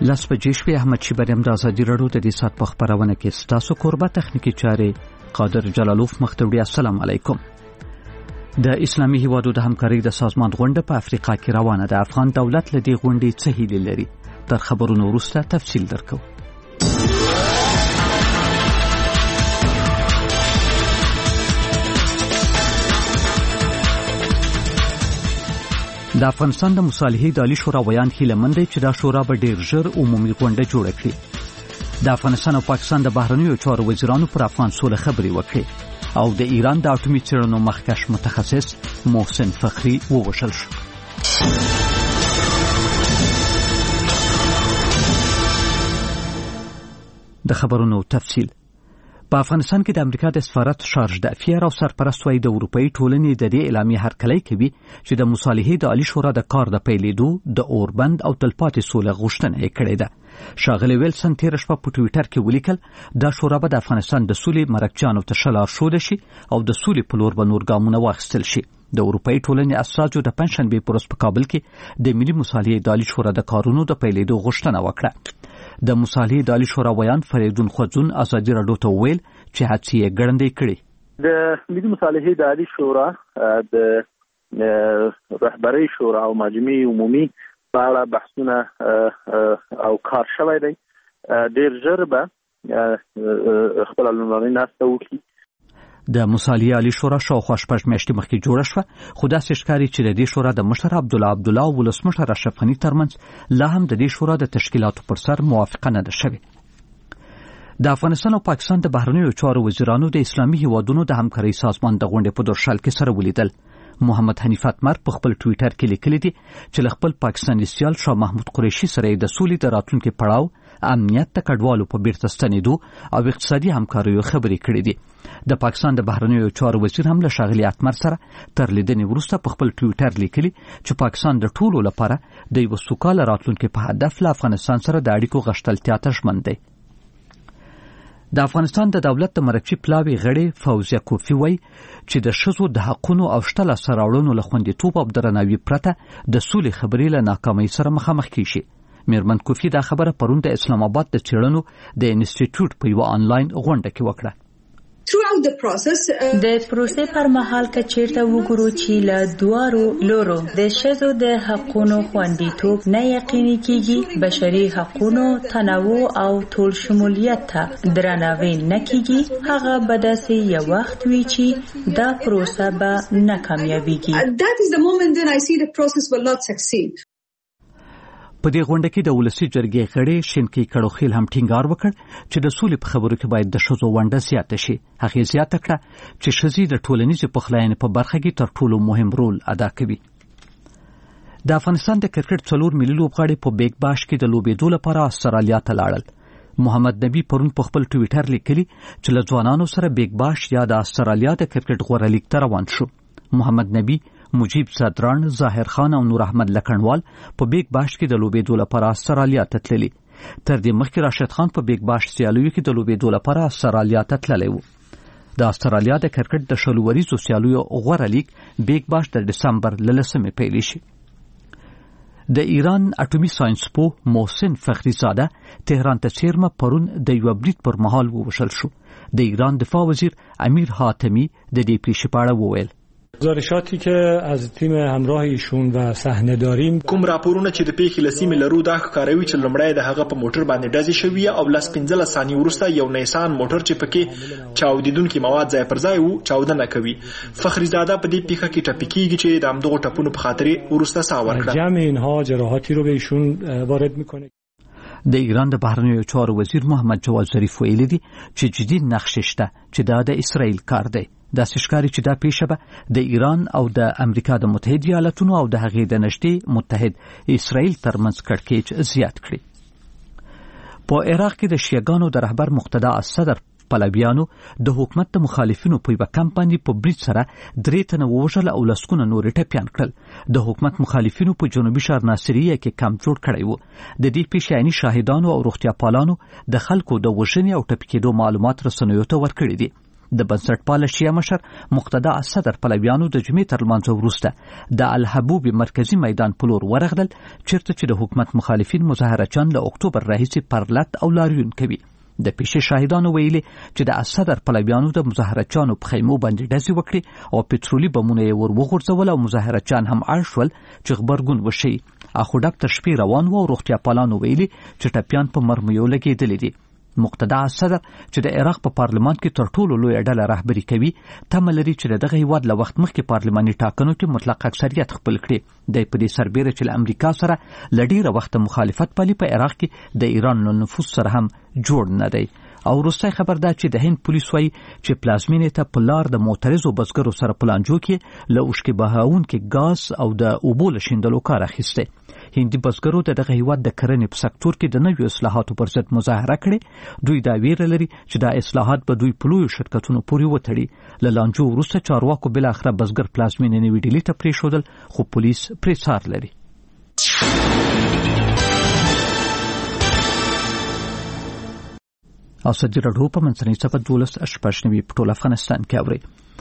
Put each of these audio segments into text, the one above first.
لاس بجې شوې احمد شیبریم د ازادي راډیو د دې سات په خبرونه کې ستاسو کوربه تخنیکی چارې قادر جلالوف مختوړي. السلام علیکم. د اسلامي هیوادو د همکارۍ د سازمان غونډه په افریقا کې روانه ده. افغان دولت له دې غونډې څه هیلې لري؟ تر خبرونو وروسته تفصیل درکو. د افغانستان د مصالحې د عالی شورا ویان هیلهمند دی چې دا شورا به ډیر ژر عمومي غونډه جوړه کړي. د افغانستان او پاکستان د بهرنیو چارو وزیرانو پر افغان سوله خبرې وکړي او د ایران د اټومي څېړنو مخکښ متخصص محسن فخری ووژل شو. د خبرونو تفصیل. په افغانستان کې د امریکا د سفارت شارج د افیر او سرپرست وایي د اروپאי ټولنې د دې اعلامیې هرکلی کوي چې د مصالحې د عالی شورا د کار د پیلېدو د اوربند او تلپاتې سوله غوښتنه یې کړې ده. ښاغلی ویلسن تېره شپه په ټویټر کې ولیکل دا شورا به د افغانستان د سولې مرکچیانو ته ښه لارښوده شي او د سولې په لور به نور ګامونه واخیستل شي. د اروپאי ټولنې استازو د پنجشنبې په ورځ په کابل کې د ملي مصالحې د عالی شورا د کارونو د پیلېدو غوښتنه وکړه. د مصالحې د عالی شورا ویان فریدون خوځون ازادي راډیو ته وویل چې هڅې یې ګړندۍ کړې. د ملي مصالحې د عالی شورا د رهبرۍ شورا او مجمع عمومي په اړه بحثونه او کار شوی دی. ډېر ژر به خپل لومړنۍ ناسته وکړي. د مصالحې عالی شورا شاوخوا شپږ میاشتې مخکې جوړه شوه، خو داسې ښکاري چې د دې شورا د مشر عبدالله او ولسمشر اشرف غني ترمنځ لا هم د دې شورا د تشکیلاتو پر سر موافقه نه ده شوې. د افغانستان او پاکستان د بهرنیو چارو وزیرانو د اسلامي هیوادونو د همکارۍ سازمان د غونډې په دورشال کې سره ولیدل. محمد حنیف اتمر په خپل ټویټر کې لیکلي دي چې له خپل پاکستاني سیال شاه محمود قریشي سره د سولې د راتلونکي پړاو، امنیت د کډوالو په بیرته ستنېدو او اقتصادي همکاریو خبرې کړې دي. د پاکستان د بهرنیو چارو وزیر هم له ښاغلي اتمر سره تر لیدنې وروسته په خپل ټویټر لیکلي چې پاکستان د ټولو لپاره د یو سوکاله راتلونکي په هدف له افغانستان سره د اړیکو غښتلتیا ته ژمن دی. د افغانستان د دولت د مرکزي پلاوي غړي فوزیه کوفی وایي چې د ښځو د حقونو او شته لاسته راوړنو له خوندیتوب او درناوي پرته د سولې خبرې له ناکامۍ سره مخامخ کیږي. میرمن کوفی دا خبره پرون د اسلام آباد د څېړنو د انسټیټیوټ په یوه آنلاین غونډه کې وکړه. د پروسې پر مهال که چیرته وګورو چې له دوارو لورو د ښځو د حقونو خوندیتوب نه یقیني کیږي، بشري حقونو تنوع او ټول شمولیت ته درناوی نه کیږي، هغه به داسې یو وخت وي چې دا پروسه به نه کامیابیږي. په دې غونډه کې د ولسی جرګې غړي شینکی کړوخیل هم ټینګار وکړ چې د سولې په خبرو کې باید د ښځو ونډه زیاته شي. هغه زیاته کړه چې ښځې د ټولنیزې پخلاینې په برخه کې تر ټولو مهم رول ادا کوي. د افغانستان د کرکټ 4 ملي لوبغاړي په بیگ باش کې د لوبېدو لپاره استرالیا ته لاړل. محمد نبی پرون په خپل ټویټر لیکلي چې له ځوانانو سره بیگ باش یا د استرالیا د کرکټ غوره لیګ ته روان شو. محمد نبی، مجیب صدران، ظاهر خان او نور احمد لکنوال په بیگ باش کې د لوبېدو لپاره استرالیا ته تللي. تر دې مخکې راشد خان په بیگ باش سیالیو کې د لوبېدو لپاره استرالیا ته تللی و. د استرالیا د کرکټ د شلو وریزو سیالیو غوره لیګ بیگ باش د دسمبر 10 پیل شي. د ایران اټومي ساينس پوه محسن فخری زاده تهران ته څیرمه پرون د یو برید پر مهال ووژل شو. د ایران دفاع وزیر امیر حاتمی د دې پیښې په اړه وویل: گزارشاتی که از تیم همراه ایشون و صحنه داریم، کوم راپورونه چې د پیښې لسیمې لرو دا ښکاروي چې لومړی د هغه په موټر باندې ډزې شوې او 15 ثانیې وروسته یو نیسان موټر چې پکې چاودیدونکي مواد ځای پر ځای وو چاودنه کوي. فخری زاده په دې پیښه کې ټپي کیږي چې د همدغو ټپونو په خاطر وروسته ساه ورکړه. جمع اینها جراحاتی رو به ایشون وارد میکنه. د ایران د بهرنیو چارو وزیر محمد جواد ظریف ویلي دي چې جدي نقشې شته چې دا د اسرائیل کار دی. داسې ښکاري چې دا پیښه به د ایران او د امریکا د متحده ایالاتونو او د هغې د نږدې متحد اسرائیل ترمنځ کړکېچ زیات کړي. په عراق کې د شیعاګانو د رهبر مقتدا الصدر پلویانو د حکومت د مخالفینو په یوه کمپ باندې په برید سره 3 تنه ووژل او لسګونه نور ټپیان کړل. د حکومت مخالفینو په جنوبي ښار ناصریه کې کمپ جوړ کړی و. د دې پیښې عیني شاهدانو او روغتیا پالانو د خلکو د وژنې او ټپي کېدو معلومات رسنیو ته ورکړي دي. د بنسټپاله شیعه مشر مقتدا الصدر پلویانو د جمعې تر لمانځه وروسته د الحبوب مرکزی میدان په لور ورغلل، چیرته چې د حکومت مخالفین مظاهرچیان له اکتوبر راهیسې پرلت او لاریون کوي. د پیښې شاهدانو ویلي چې د الصدر پلویانو د مظاهرچیانو په خیمو باندې ډزې وکړي او پټرولي بمونه یې ور وغورځول او مظاهرچیان هم اړ شول چې غبرګون وشي. اخو ډب تر شپې روان و او روغتیا پالانو ویلي چې ټپیان په مرمیو لګېدلي دي. مقتدا الصدر چې د عراق په پارلمان کې تر ټولو لوی ډله رهبري کوي، تمه لري چې دغه هیواد له وخت مخکې پارلماني ټاکنو کې مطلق اکثریت خپل کړي. د په دې سربېره چې له امریکا سره له ډېره وخته مخالفت پالي، په عراق کې د ایران له نفوذ سره هم جوړ نه دی. او وروستی خبر دا چې د هند پولیس وایي چې پلازمینې ته په لار د معترضو بزګرو سره پلانجو کې له اوښکې بهاونکي ګاز او د اوبو له شیندلو کار اخیستی. هندي بزګرو د دغه هیواد د کرنې په سکتور کې د نویو اصلاحاتو پر ضد مظاهره کړې. دوی دا ویره لري چې دا اصلاحات به دوی په لویو شرکتونو پورې وتړي. له لانجو وروسته چارواکو بالاخره بزګر پلازمینې نوي ډیلي ته پرېښودل، خو پولیس پرې څار لري. اسدی راډیو په منځنۍ صفحه 12 په ټول افغانستان کې اوري.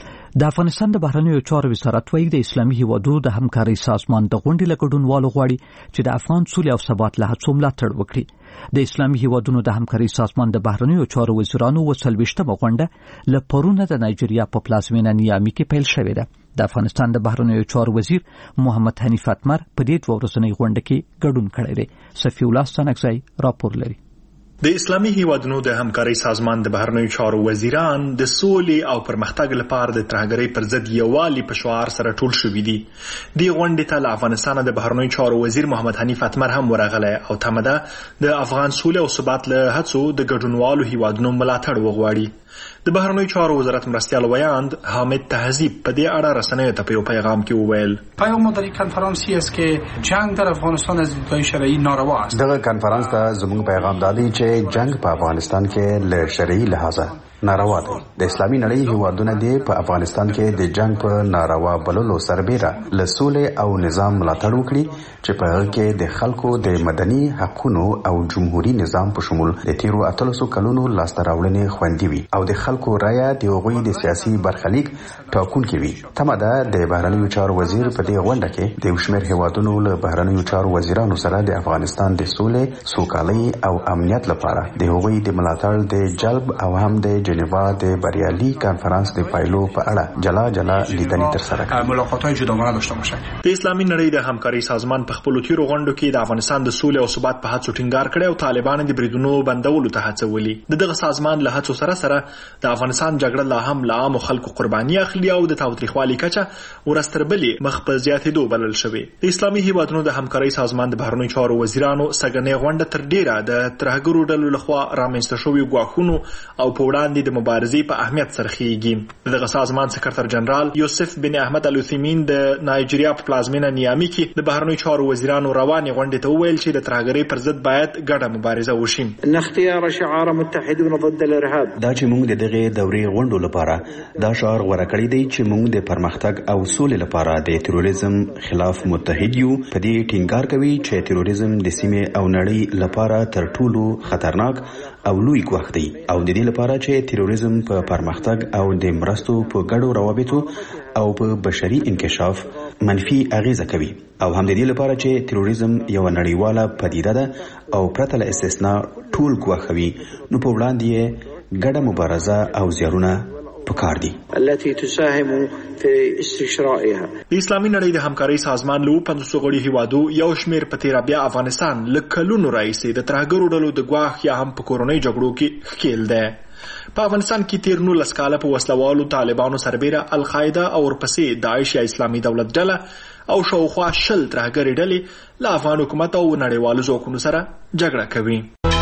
د افغانستان د بهرنیو چارو وزارت وایي د اسلامي هیوادونو د همکارۍ سازمان د غونډې له ګډونوالو غواړي چې د افغان سولې او ثبات له هڅو ملاتړ وکړي. د اسلامي هیوادونو د همکارۍ سازمان د بهرنیو چارو وزیرانو 40مه غونډه له پرونه د نایجیریا په پلازمینه نیامي کې پیل شوې ده. د افغانستان د بهرنیو چارو وزیر محمد حنیف اتمر په دې 2 ورځنۍ غونډه کې ګډون کړی دی. صفی الله ستانکزی راپور لري. د اسلامي هیوادونو د همکارۍ سازمان د بهرنیو چارو وزیران د سولې او پرمختګ لپاره د ترهګرۍ پر ضد یووالي په شعار سره ټول شوي دي. د غونډې ته له افغانستان د بهرنیو چارو وزیر محمد حنیف اتمر هم ورغلی او تمه ده د افغان سولې او ثبات له هڅو د ګډونوالو هیوادونو ملاتړ وغواړي. د بهرنیو چارو وزارت مرستیال ویاند حامد تهذیب په دې اړه رسنیو ته په یو پیغام کې وویل: پیام در این کنفرانسی است که جنگ در افغانستان از دیدگاه شرعی ناروا است. دغه کنفرانس ته زموږ پیغام دادی چې جنگ په افغانستان کې له شرعي لحاظه ناروا دی. د اسلامي نړۍ هیوادونه دي په افغانستان کې د جنگ په ناروا بللو سربېره له سولې او نظام ملاتړ وکړي چې په هغه کې د خلکو د مدني حقوقو او جمهوریت نظام په شمول د تیرو 1300 کلونو لاسته راوړنې خوندي وي او د خلکو رایه د هغوی د سیاسي برخلیک ټاکونکي وي. تمه ده د بهرنیو چارو وزیر په دې غونډه کې د شمېر هیوادونو له بهرنیو چارو وزیرانو سره د افغانستان د سولې، سوکالۍ او امنیت لپاره د هغوی د ملاتړ د جلب او هم د جنیوا د بریالي کانفرنس د پایلو په اړه جلا جلا لیدنې ترسره کړي. ملاقات‌های جداگانه داشته باشند. د اسلامي نړۍ د همکارۍ سازمان په خپلو تیرو غونډو کې د افغانستان د سولې او ثبات په هڅو ټینګار کړی او طالبان د بریدونو بندولو ته هڅولي. دغه سازمان له هڅو سره سره د افغانستان جګړه لا هم له عامو خلکو قرباني اخلي او د تاوتریخوالي کچه ورستربلې مخ په زیاتېدو بلل شوې. د اسلامي هیوادونو د همکارۍ سازمان د بهرنیو چارو وزیرانو سګنې غونډه تر ډیره د ترهګرو ډلو لخوا رامنځته شوي ګواښونو او په وړاندې د مبارزې په اهمیت سرخیږي. دغه سازمان سکرټر جنرال یوسف بن احمد الوثیمین د نایجیریا په پلازمینه نیامي کې د بهرنیو چارو وزیرانو روانې غونډې ته وویل چې د ترهګرۍ پر ضد باید ګډه مبارزه وشي. اختیار شعار متحدون ضد الارهاب. دا چې موږ د دغه دورې غونډو لپاره دا شعار غوړه کړی دی چې موږ د پرمختګ او سولې لپاره د تروریزم خلاف متحد یو. په دې ټینګار کوي چې تروریزم د سیمې او نړۍ لپاره تر ټولو خطرناک او لوی ګواښ دی او د دې لپاره چې تروریزم په پرمختګ او د مرستو په ګډو روابطو او په بشري انکشاف منفي اغیزه کوي او هم د دې لپاره چې تروریزم یو نړیواله پدیده ده او پرته له استثناء ټول ګواښوي، نو په وړاندې یې ګډه مبارزه او زیارونه پکار دي التي تساهم في استشرائها. د اسلامي نړۍ د همکارۍ سازمان له 500 غړي هیوادو یو شمېر په تیر بیا افغانستان له کلونو راهیسې د ترهګرو ډلو د ګواښ یا هم په کورونی جګړو کې ښکېل دی. په افغانستان کې تیر 19 کاله په وسلوالو طالبانو سربېره القاعده او ورپسې داعش یا اسلامي دولت ډله او شاوخوا 10 ترهګرې ډلې له افغان حکومت او نړیوالو ځواکونو سره جګړه کوي.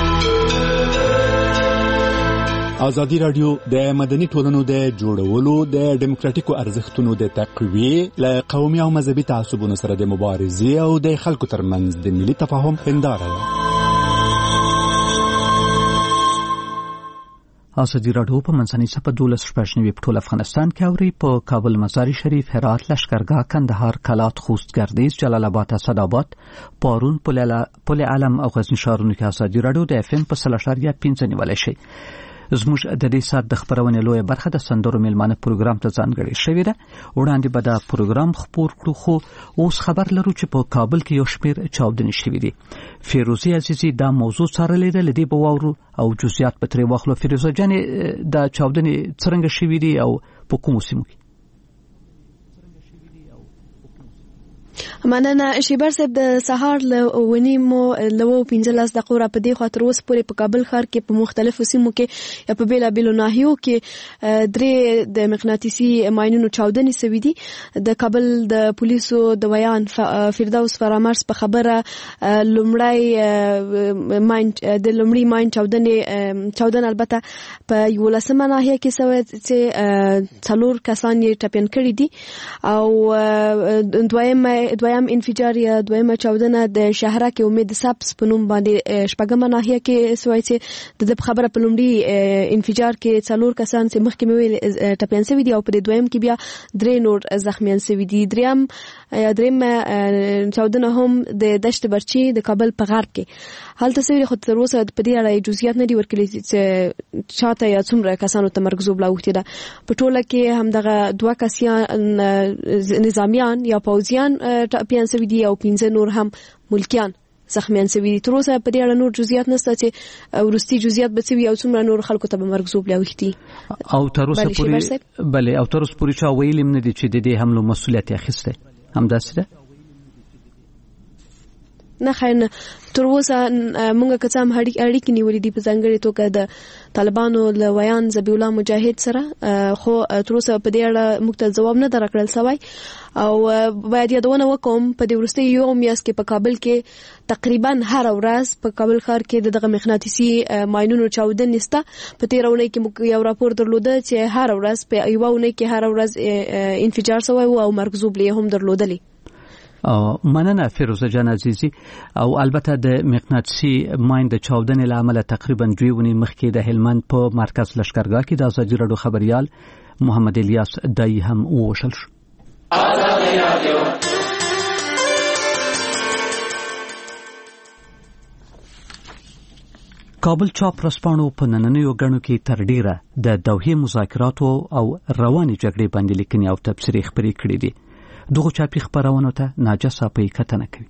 ازادي راډیو د مدني ټولنو د جوړولو د ډیموکراټیکو ارزښتونو د تقویې له قومي او مذهبي تعصبونو سره د مبارزې او د خلکو ترمنځ د ملي تفاهم هنداره ده. ازادي راډیو په منځنۍ صفحه 12 په ټول افغانستان کې اوري. په کابل، مزار شریف، هرات، لشکرګاه، کندهار، کلات، خوست، ګردیز، جلال آباد، اسداباد، پارون، پل علم او غزنی ښارونو کې ازادي راډیو د FM په 3.5 نیولای شي. زموږ د دې سات د خبرونې لویه برخه د سندرو میلمانه پروګرام ته ځانګړې شوې ده. وړاندې به دا پروګرام خپور کړو، خو اوس خبر لرو چې په کابل کې یو شمېر چاودنې شوې دي. فیروزي عزیزي دا موضوع څارلې ده، لدی به واورو او جزئیات به ترې واخلو. فیروزه جانې دا چاودنې څرنګه شوې دي او په کومو سیمو کې؟ مننه شیبر صاحب. د سهار له ونیمو لو 15 دقیقې را په دې خاطر اوس پورې په کابل ښار کې په مختلفو سیمو کې یا په بیلابیلو ناحیو کې درې د مغناطیسي ماینونو چاودنې شوې دي. د کابل د پولیسو د ویان فردوس فرامرز په خبره لومړی ماین چاودنه البته په 11مه ناحیه کې شوې چې 4 کسان یې ټپیان کړي دي، او دویم انفجار یا دویمه چاودنه د شهره کې امید سبز په نوم باندې شپږمه ناحیه کې سوای چې د خبره په لومړي انفجار کې 4 کسان چې مخکې مې ویل ټپیان شوي دي او په دویم کې بیا 3 نور زخمیان شوي دي. دریم چاودنه هم د دشت برچی د کابل په غرب کې هلته شوي، خو تر اوسه په دې اړه جزئیات نه دي ورکړي چې چاته یا څومره کسانو ته مرګ زوبله اوښتې ده. په ټوله کې همدغه 2 کسان نظامیان یا پوځیان ټپیان شوي دي او 15 نور هم ملکیان زخمیان شوي دي. تر اوسه په دې اړه نور جزئیات نشته چې ورستي جزئیات به څه وي او څومره نور خلکو ته به مرګ زوبله اوښتي. او تر اوسه پورې چا ویلي نه دي چې د دې حملو مسؤلیت اخیستی، همداسې ده؟ نه خیر نه، تر اوسه مونږ که څه هم اړیکې نیولې دي په ځانګړې توګه د طالبانو له ویان ذبیح الله مجاهد سره، خو تر اوسه په دې اړه موږ ته ځواب نه دی راکړل سوی. او باید یادونه وکوم په دې وروستي یو میاشت کې په کابل کې تقریبا هر ورځ په کابل ښار کې دغه مغناطیسي ماینونو چاودنې شته. په تېره اونۍ کې موږ یو راپور درلوده چې هر ورځ په یوه اونۍ کې هر ورځ انفجار شوی و او مرګ زوبلې هم درلودلې. مننه فیروزه جان عزیزي. او البته د مغناطیسي ماین د چاودنې له امله تقریبا 2 ونې مخکې د هلمند په مرکز لشکرګاه کې د ازادي راډیو خبريال محمد الیاس دای هم ووشل شو. کابل چاپ رسپانو په نننیو غړو کې تر ډیره د دوحې مذاکراتو او رواني جګړې باندې لیکنې او تبصرې خبرې کړې دي. دغه چاپی خبرونو ته ناجسه په کتنه کوي.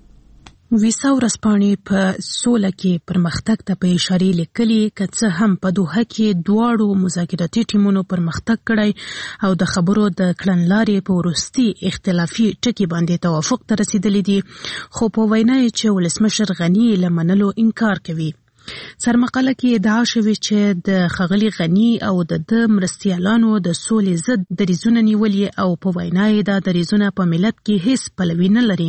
ویسا ورسپانې په سوله کې پرمختګ ته په اشاره لیکلي، که څه هم په دوحه کې دواړو مذاکراتي ټیمونو پرمختګ کړی او د خبرو د کړنلارې په وروستي اختلافي ټکي باندې توافق ته رسیدلی دي، خو په وینا یې چې ولسمشر غني له منلو انکار کوي. سرمقاله کې ادعا شوې چې د ښاغلي غني او د مرستیالانو د سولې ضد دریځونه نیولي او په وینا یې دا دریځونه په ملت کې هیڅ پلوي نه لري.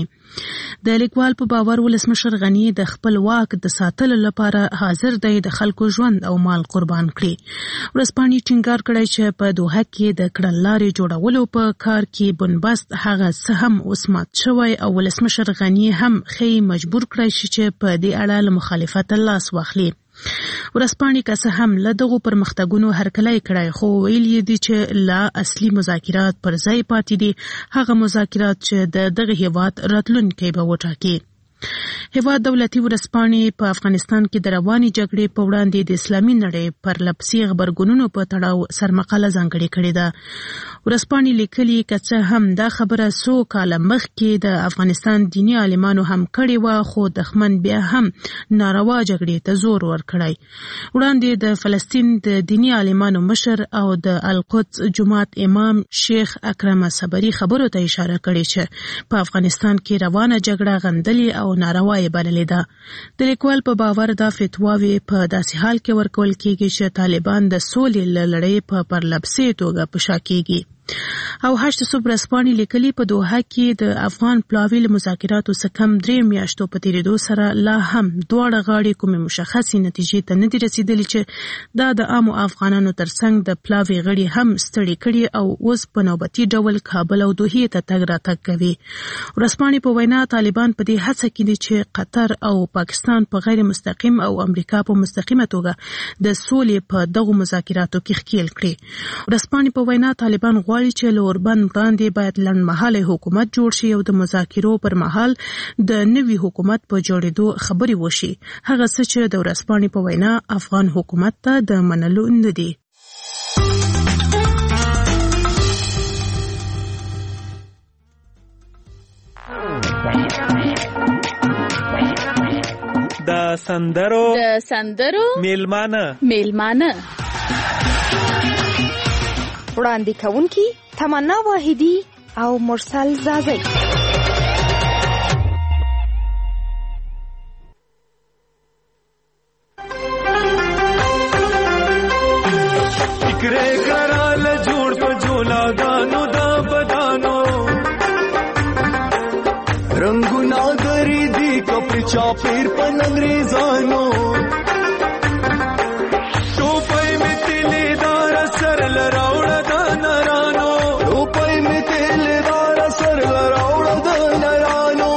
د لیکوال په باور ولسمشر غني د خپل واک د ساتلو لپاره حاضر دی د خلکو ژوند او مال قربان کړي. ورسپانې ټینګار کړی چې په دوحه کې د کړنلارې جوړولو په کار کې بنبست هغه څه هم اوس مات شوی او ولسمشر غني هم ښایي مجبور کړی شي چې په دې اړه له مخالفت لاس واخلي. ورسپانې که څه هم له دغو پرمختګونو هرکلی کړی، خو ویل یې دي چې لا اصلي مذاکرات پر ځای پاتې دي، هغه مذاکرات چې د دغه هیواد راتلونکی به وټاکي. هیواد دولتي ورسپانې په افغانستان کې د رواني جګړې په وړاندې د اسلامي نړۍ پر لپسې غبرګونونو په تړاو سرمقاله ځانګړې کړې ده. ورسپانې لیکلي که څه هم دا خبره 100 کاله مخکې د افغانستان دیني عالمانو هم کړې وه، خو دښمن بیا هم ناروا جګړې ته زور ورکړی. وړاندې د فلسطین د دیني عالمانو مشر او د القدس جماعت امام شیخ اکرم صبري خبرو ته اشاره کړې چې په افغانستان کې روانه جګړه غندلې او ناروا یې بللې ده. د لیکوال په باور دا فتواوې په داسې حال کې ورکول کېږي چې طالبان د سولې له لړۍ په پرلپسې توګه په شا کېږي. او 8 صبح رسپانې لیکلي په دوحه کې د افغان پلاوي له مذاکراتو څخه کم 3 میاشتو په تیریدو سره لا هم دواړه غاړې کومې مشخصې نتیجې ته نه دي رسیدلې چې دا د عامو افغانانو ترڅنګ د پلاوي غړي هم ستړي کړي او اوس په نوبتي ډول کابل او دوحې ته تګ راتګ کوي. رسپانې په وینا طالبان په دې هڅه کې دي چې قطر او پاکستان په غیر مستقیم او امریکا په مستقیمه توګه د سولې په دغو مذاکراتو کې ښکیل کړي. رسپانې په وینا طالبان غواړي چې له اوربند وړاندې باید لنډمهاله حکومت جوړ شي او د مذاکرو پر مهال د نوي حکومت په جوړېدو خبرې وشي. هغه څه چې د ورځپاڼې په وینا افغان حکومت ته د منلو نه دي. د سندرو میلمانه وړاندې کوونکي تمنا واحدي او مرسل زازی. فکرې کړل جوړ په جولاګانو د بدانو رنگونه غری دي کپړې چاپیر په انګریزانو ټوپۍ می تلې دار سر لراوړ د نرانو ټوپۍ می تلې دار سر لراوړ د نرانو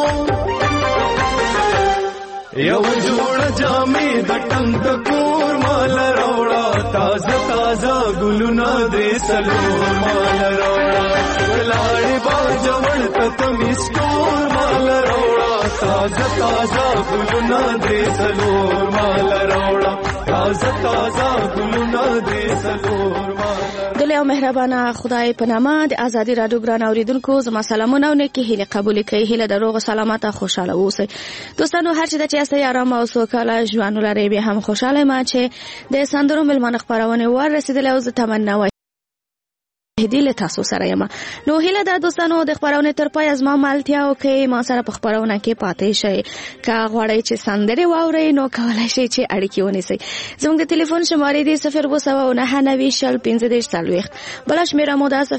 یو جوړ جامې د ټنګ کور مال راوړا تازه تازه ګلونه درې سلور مال راوړا ولاړې باجوړ ته میستور مال راوړا تازه تازه ګلونه درې سلور مال راوړا تازه تازه ګلونه درې سلور مال. دلې او مهربانه خدای په نامه د ازادي راډیو ګران اوریدونکو زما سلامونه او نیکې هیلې قبول کړئ. هیله د روغ سلامت او خوشاله اوسئ. دوستانو هر چې د چاسته آرام او سوکاله ژوند ولرئ. به هم خوشاله ما چې د سندرو ملمانه خبرونه ور رسیدلې او زه تمنا هدي له تاسو سره یم. نو هیله دا دوستانو د خبرونه تر پای از ما مالتیا او کې ما سره په خبرونه کې پاتې شئ. کا غواړئ چې سندري واورئ نو کولای شئ چې اړیکې ونیسئ. زموږ د ټلیفون شمارې دی 029904050 بل شمیره مو دا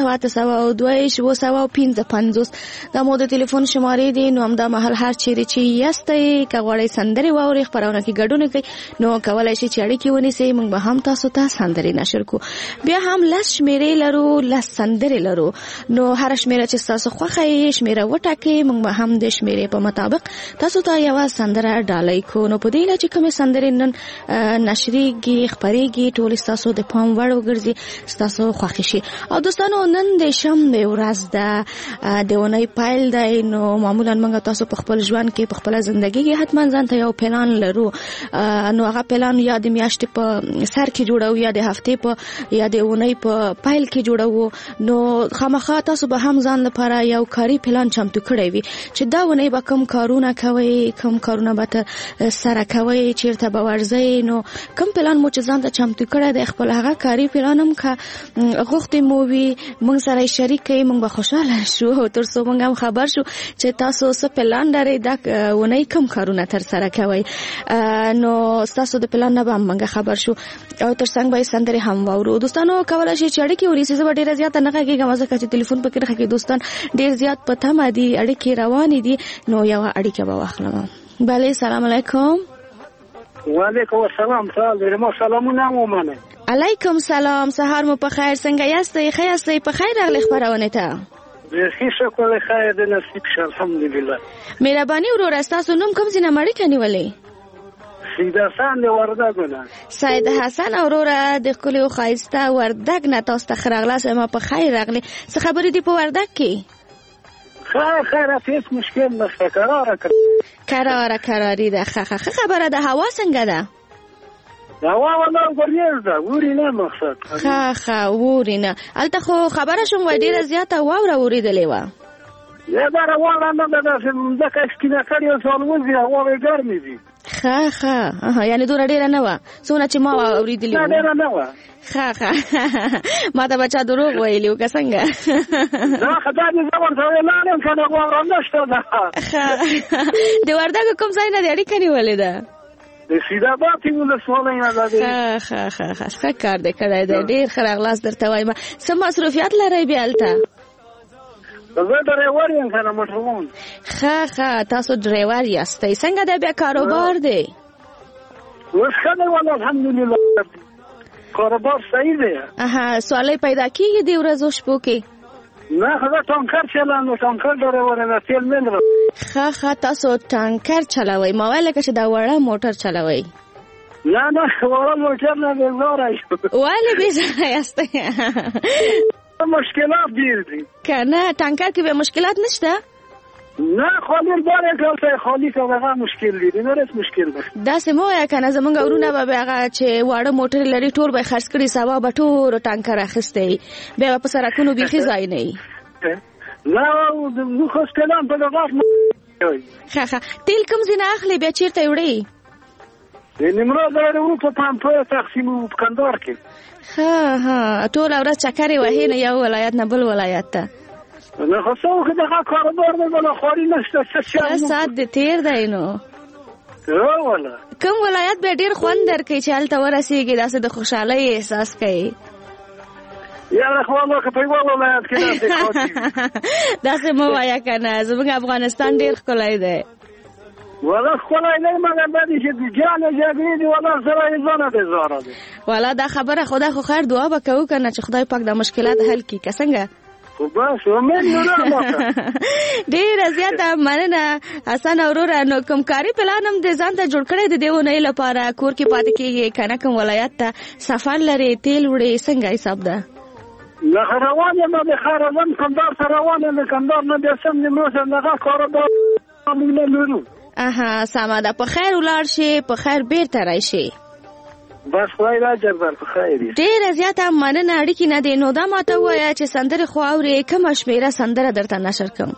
02722 دا مو د ټلیفون شمارې دی. نو هم دا محل هر چیرې چې یاستئ کا غواړئ سندري واورئ خبرونه کې ګډون کړئ نو کولای شئ چې اړیکې ونیسئ. موږ به هم تاسو ته سندري نشر کو. بیا هم لاس شمیرې لس سندرې لرو نو هر شمیره چې تاسو خوښه یې شمیره وټاکئ. موږ به هم د شمیرې په مطابق تاسو ته یو سندره ډالۍ کو. نو په دې لږ کومه سندرې نن نشریږي خبرېږي ټول تاسو د پام وړ وګرځي تاسو خوښ شي. او دوستانو نن د شنبه ورځ ده د اونۍ پایل دی. نو معمولا موږ تاسو په خپل ژوند کې په خپل ژوندۍ کې حتما ځان ته یو پلان لرو. نو هغه پلان یا د میاشتې په سر کې جوړو یا د هفته په یا د اونۍ په پایل کې جوړو. نو خامخا تاسو به هم ځان لپاره یو کاری پلان چمتو کړی وي چې دا ونه به کوم کارونه کوي کوم کارونه به سره کوي چیرته به ورځي. نو کوم پلان مو چې ځان ته چمتو کړی د خپل هغه کاری پلانم کا غوښتې مو وي موږ سره شریک کړئ. موږ به خوشاله شو تر څو موږ هم خبر شو چې تاسو څه پلان لرئ دا ونه کوم کارونه تر سره کوي. نو تاسو د پلان نه به موږ خبر شو او تر څنګه به سندري هم واورو. دوستانو کولای شئ چې اړیکې ونیسئ. زه ډیر زیات نه کېږم ځکه چې ټلیفون پکې راکې دوستان ډیر زیات پته ما دي اړیکې روانې دي. نو یو اړیکه به واخلم. بله سلام علیکم. وعلیکم السلام. ما سلامونه ومنه. علیکم سلام. سهار مو په خیر. څنګه یاستئ؟ ښه یاستئ؟ په خیر راغلی خبرونه ته. ډېر شکر خیر د نصیب شه الحمدلله. مهرباني وروره ستاسو نوم کوم ځای نه اړیکه نیولې؟ سید حسن د وردګ نه. سید حسن اوروره د خپل خایسته وردګ نه تاسو ته خراغلاس ما په خیر راغلی. څه خبرې دی په وردګ کې؟ خیر هیڅ مشکل نشته. قراری ده. ښه خبره ده. هوا څنګه ده؟ هوا ولا ګرځي ده ووري نه مقصد. ښه ووري نه. الته خو خبره شوم وای ډیره زیاته واوره وریدلې و. یا دا واوره نه ده چې ځکه سکینه کړی او ځان وځي هوا ګرمي دي. ښه یعنی دوره ډیره نه و څونه چې ما اوریدلې نه ډیره نه و. ښه ما ته بچا دروغ ویلو که څنګه؟ دا خدای دې زبر ته ویلانم کنه واوره نشته ده. د وردګ کوم ځای نه اړیکه نیولې ده؟ د سیداباد ولسوالۍ نه ده. ښه کار دې کړی دی. ډیر ښه راغلاس درته وایم. څه مصروفیات لرئ بیا هلته؟ زه ډرایور یم کنه موټروان. ښه تاسو ډرایور یاستئ. څنګه دی بیا کاروبار دی؟ اوس ښه دی والله الحمدلله کاروبار صحیح دی. سوالۍ پیدا کېږي د ورځو شپو کې؟ نه خدا ټانکر چلوم. ټانکر ډرایور یم. تیل مین را. ښه تاسو ټانکر چلوئ. ما ویل چې دا وړه موټر چلوئ. نه وړه موټر نه بېزاره شو. ولې بېزاره یاستئ؟ مشکلات ډیر دي کنه ټانکر کې به مشکلات نشته نه خالي بار کله خالي کغه مشکل دي نه رس مشکل ده دا سمو یا کنه زمونږ ورونه به هغه چې واړه موټر لري ټول به خرڅ کړي سبا به ټول ټانکر اخستي بیا په سرکونو بيخي ځای نه لا نو خو کلام په دغه ښه تیل کوم ځای نه اخلي بیا چیرته وړي نیمروز ورو په پمپ تقسیم په کندهار کې ها ټول ورځ چکرې وهي نه یو ولایت نه بل ولایت ته نه خو څو کې دغه کاروبار نه ولا خوري نشته څه سات دې تیر دی نو ولا کوم ولایت به ډیر خوند درکې چې هلته ورسېږي داسې د خوشحالۍ احساس کوي یا خو الله که په ولایت کې داسې مو وایا کنه زموږ افغانستان ډیر ښکلی دی ولا ښکلی نه مګر دا دي چې جانه جګړې دي ولا سره یې ځانه دي زاره دي والا دا خبره خدا خو خیر دعا به کوو کنه چې خدای پاک دا مشکلات حل کړي که څنګه بس ومن نه ډیر زیاته مننه حسن اورور نو کوم کاری پلان هم د ځان ته جوړ کړی د دیونه لپاره کور کې پاتې کیږي کنه کوم ولایت ته سفر لري تیل وړي څنګه حساب ده نه روانه ما به خارزم کندهار سره روانه نه کندهار نه بیا سم نیمروز نه کاروبار نه لرو سمه ده په خیر ولاړ شي په خیر بیرته راشي بس خدای راجر بر په خیر ډیره زیاته مننه اړیکې نه دی نو دا ماته وایه چې سندره خو اورې کومه شمیره سندره درته نشر کوم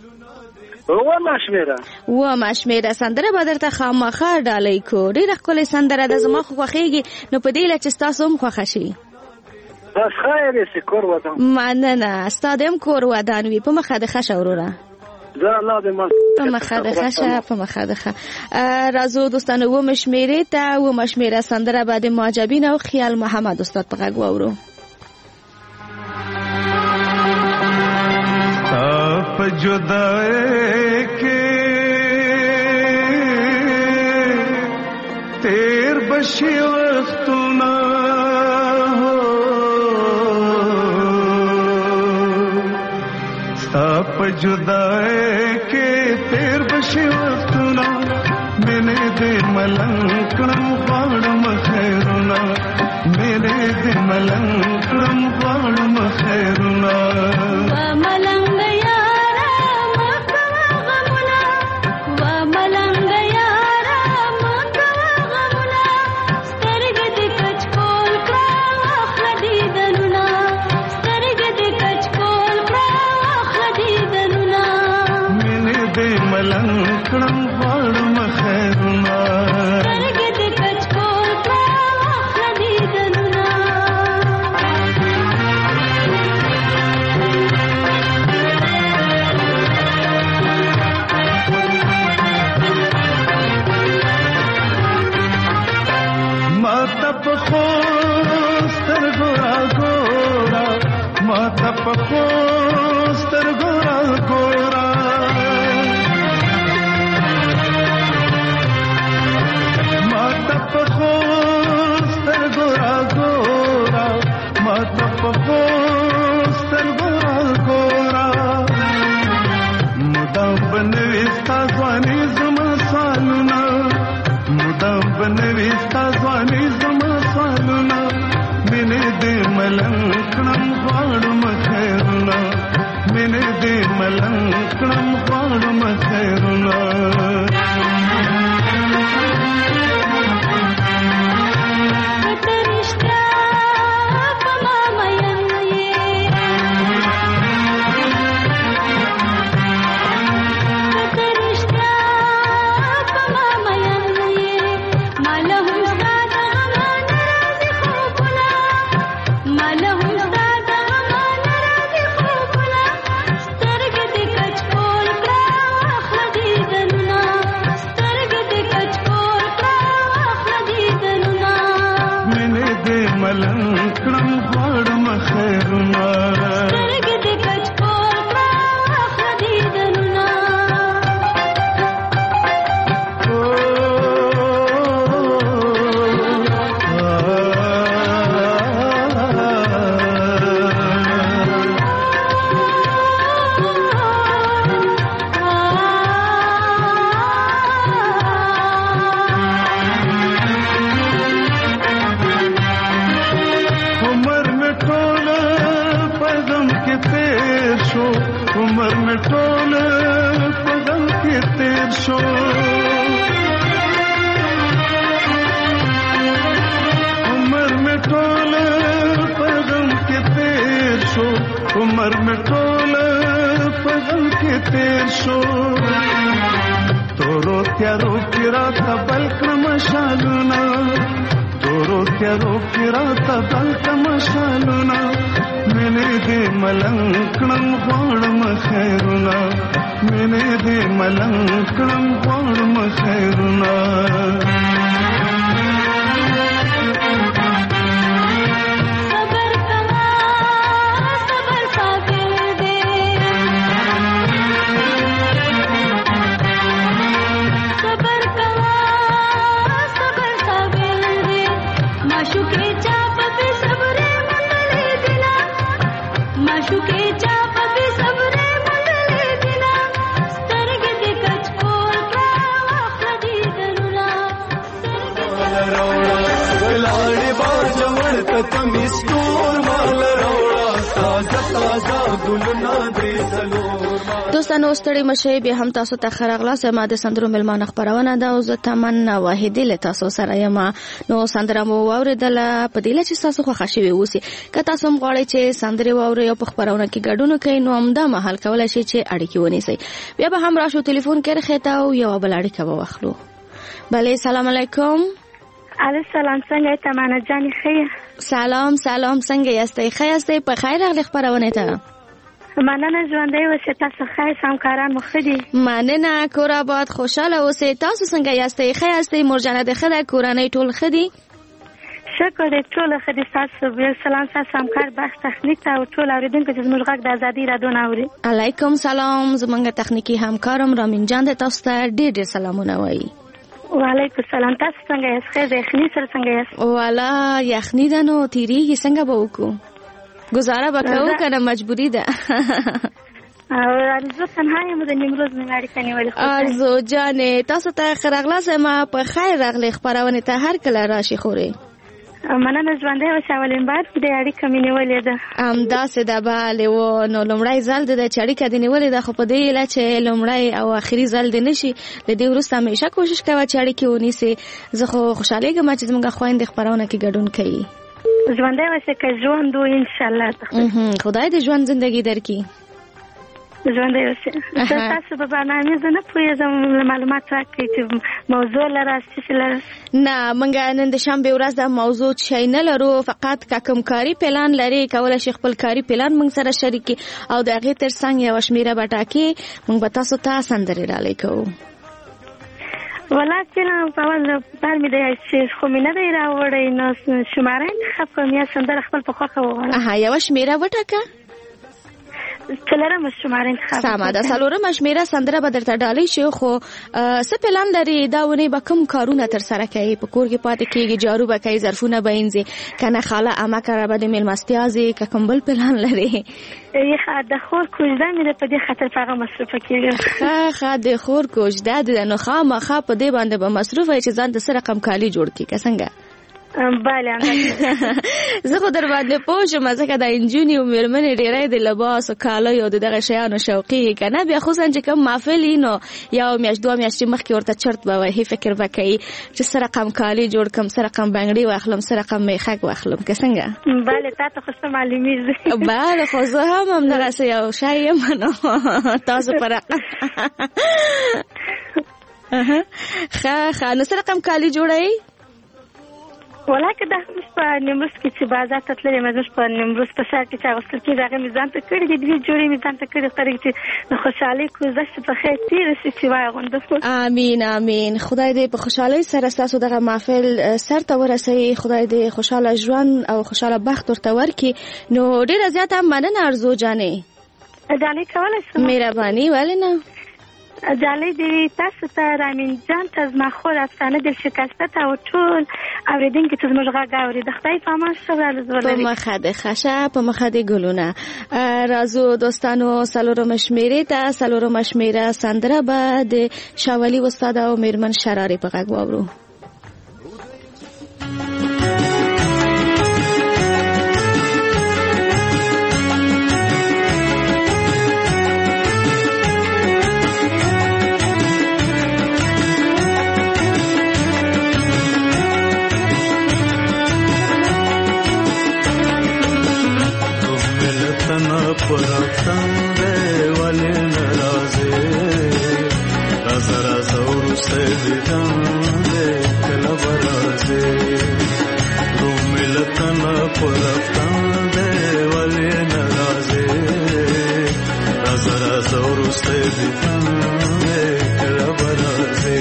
ومه شمیره سندره به درته خامخا ډالۍ کو ډیره ښکلې سندره ده زما خو خوښېږي نو په دې له چې ستاسو هم خوښه شي بس خیر یې کور ودان مننه ستا د هم کور ودان وي په مخه د ښه شه وروره په مخه د ښه راځو دوستانو ومه شمیرې ته ومه شمیره سندره به د معجبین او خیال محمد استاد په غږ واورو په جدای کې تیر بشي وختونه په جدای کې تیر بشي وختونه مینه دې ملنګ کړم غواړم خیرونه مینه دې ملنګ کړم غواړم خیرونه ملنګ یارا مکوا غمونه و ملنګ یارا مکوا غمونه سترګې دې کچ کول کړه خدای دلونه سترګې دې کچ کول کړه خدای دلونه مینه دې ملنګ کړم غواړم خیرونه سترګې دې کچ کول کړه خدای دلونه ماته په خو سترګو راګورا ماته په خو سترګو راګورا ماته په خو سترګو راګورا ماته په خو سترګو راګورا مدام بنوي ستا ځواني زما سالونه مدام بنوي ستا ځواني زما سالونه مینه دې ملنګ کړم غواړم خیرونه مینه دې ملنګ کړم غواړم خیرونه شو عمر میں ټول په غم کې تیر شو عمر میں ټول په غم کې تیر شو عمر میں ټول په غم کې تیر شو تورو تیارو کې راته بل کړم شالونه تورو تیارو کې راته بل کړم شالونه مینې دې ملنګ کړم غواړم خیرونه مینې دې ملنګ کړم غواړم خیرونه دوستانو ستړي مشه به هم تاسو ته خرغلا سم د سندرو ملمان خبرونه ده او زه تمنا واحدی له تاسو سره یم نو سندره مو اوریدل په دې لچ تاسو خو خښوي وسی که تاسو هم غواړئ چې سندره واوري او په خبرونه کې ګډون کوي نو هم دا محل کولای شي چې اړیکې ونیسي بیا به هم راشو ټلیفون کې رخته او یو بل اړیکه واخلو بله سلام علیکم علیکم سلام څنګه تمنا جان خیر سلام څنګه یاستئ خیر یاستئ په خیر راغلی خبرونه ته مننه ژوندۍ اوسئ تاسو خیر همکاران مو ښه دي مننه کور آباد خوشحاله اوسئ تاسو څنګه یاستئ ښه یاستئ مرجانه د ښه ده کورنۍ ټول ښه دي شکر دې ټول ښه دي تاسو بیا سلام تاسو همکار بخش تخنیک ته او ټول اوریدونکو چې زموږ غږ د ازادي راډیو نه اوري علیکم سلام زموږ تخنیکی همکارم رامین جان د تاسو ته ډېر سلامونه وایي وعلیکم السلام تاسو څنګه یاست خیر یخني سره څنګه یاست والا یخني ده نو تیریږي څنګه به وکړو گزاره وکړو کنه مجبوری ده ارزو تنها یم د نیمروز نه اړیکه نیولې ارزو جانې تاسو ته خرغلا سم په خیر راغلی خبرونه ته هر کله راشي خوري مننه ژوندۍ اوسئ اولین بار د اړیکه مې نیولې ده همداسې ده بله و نو لومړی ځل ده چې اړیکه دې نیولې ده خو په دې هیله چې لومړی او آخري ځل دې نه شي له دې وروسته همیشه کوشش کوه چې اړیکې ونیسي زه خو خوشحالېږم چې زموږ خویندې خپرونه کې ګډون کوي ژوندۍ اوسئ که ژوند و انشاءالله خدای دې ژوند زندگی درکړي ژوندۍ اوسئ تاسو په برنامې زه نه پوهېږم معلومات راکړئ چې موضوع لرئ څه لرئ نه موږ نن د شنبې ورځ د موضوع شی نه لرو فقط که کوم کاري پلان لري کولی شي خپل کاري پلان موږ سره شریک کړي او د هغې تر څنګ یوه شمېره به ټاکي موږ به تاسو ته سندرې ډالۍ کوو ولا فلم په اول بار مې دی چې خو مې نه دی راوړی نو شماره انتخاب کوم یا سندره خپل په خوښه وغواړم یوه شمېره وټاکه څلورمه شماره انتخاب سمه ده څلورمه شمېره سندره به درته ډالۍ شي خو څه پلان لري دا ونې به کوم کارونه ترسره کوي په کور کې پاتې کېږي جارو به کوي ظرفونه به وینځي که نه خاله عمه کره به د مېلمستیا ځي که کوم بل پلان لري د خور کوژده مې ده په دې خاطر په هغه مصروفه کېږم ښه د خور کوژده ده نو خامخا په دې باندې به مصروفه چې ځان د څه رقم کالي جوړ کړي که څنګه بله زه خو در باندې پوه شم ځکه د نجونې او مېرمنې ډېری د لباس او کالیو د دغه شیانو شوقي که نه بیا خصوصا چې کوم محفل وي نو یو میاشت دوه میاشتې مخکې ورته چرت به وهي فکر به کوي چې څه رقم کالي جوړ کړم څه رقم بنګړي واخلم څه رقم میخک واخلم که څنګه بله تا ته خو څه معلومېږي بله خو زه هم همدغسې یو شی یم نو تاسو په رقم ښه نو څه رقم کالي جوړوئ ولاکه دا په نیمروز کې چې بازار ته تللې یم زموږ په نیمروز په ښار کې چې اغوستل کېږي هغه مې ځان ته کړي دي 2 جوړې مې ځان ته کړي خو چې د خوشحالۍ کوزه چې په خیر تېره شي چې واغوندم امین امین خدای دې په خوشحالۍ سره ستاسو دغه محفل سر ته ورسوي خدای دې خوشحاله ژوند او خوشحاله بخت ورته ورکړي نو ډېره زیاته مننه ارزو جانې ډالۍ کولی شم مهرباني ولې نه ډالۍ دې تاسو ته رامین جان ته زما خور افسانه دل شکسته ته او ټول اورېدونکي چې زموږ غږ اوري د خدای په امان ښه ورځ ولرئ په مخه دې ښه په مخه دې ګلونه راځو دوستانو څلورمه شمېرې ته څلورمه شمېره سندره به د شاولي استاد او مېرمن شرارې په غږ واورو ملتن پرفتن دے ولی نرازے رازا رازا ورسته دیدن دے کلا برازے رو ملتن پرفتن دے ولی نرازے رازا رازا ورسته دیدن دے کلا برازے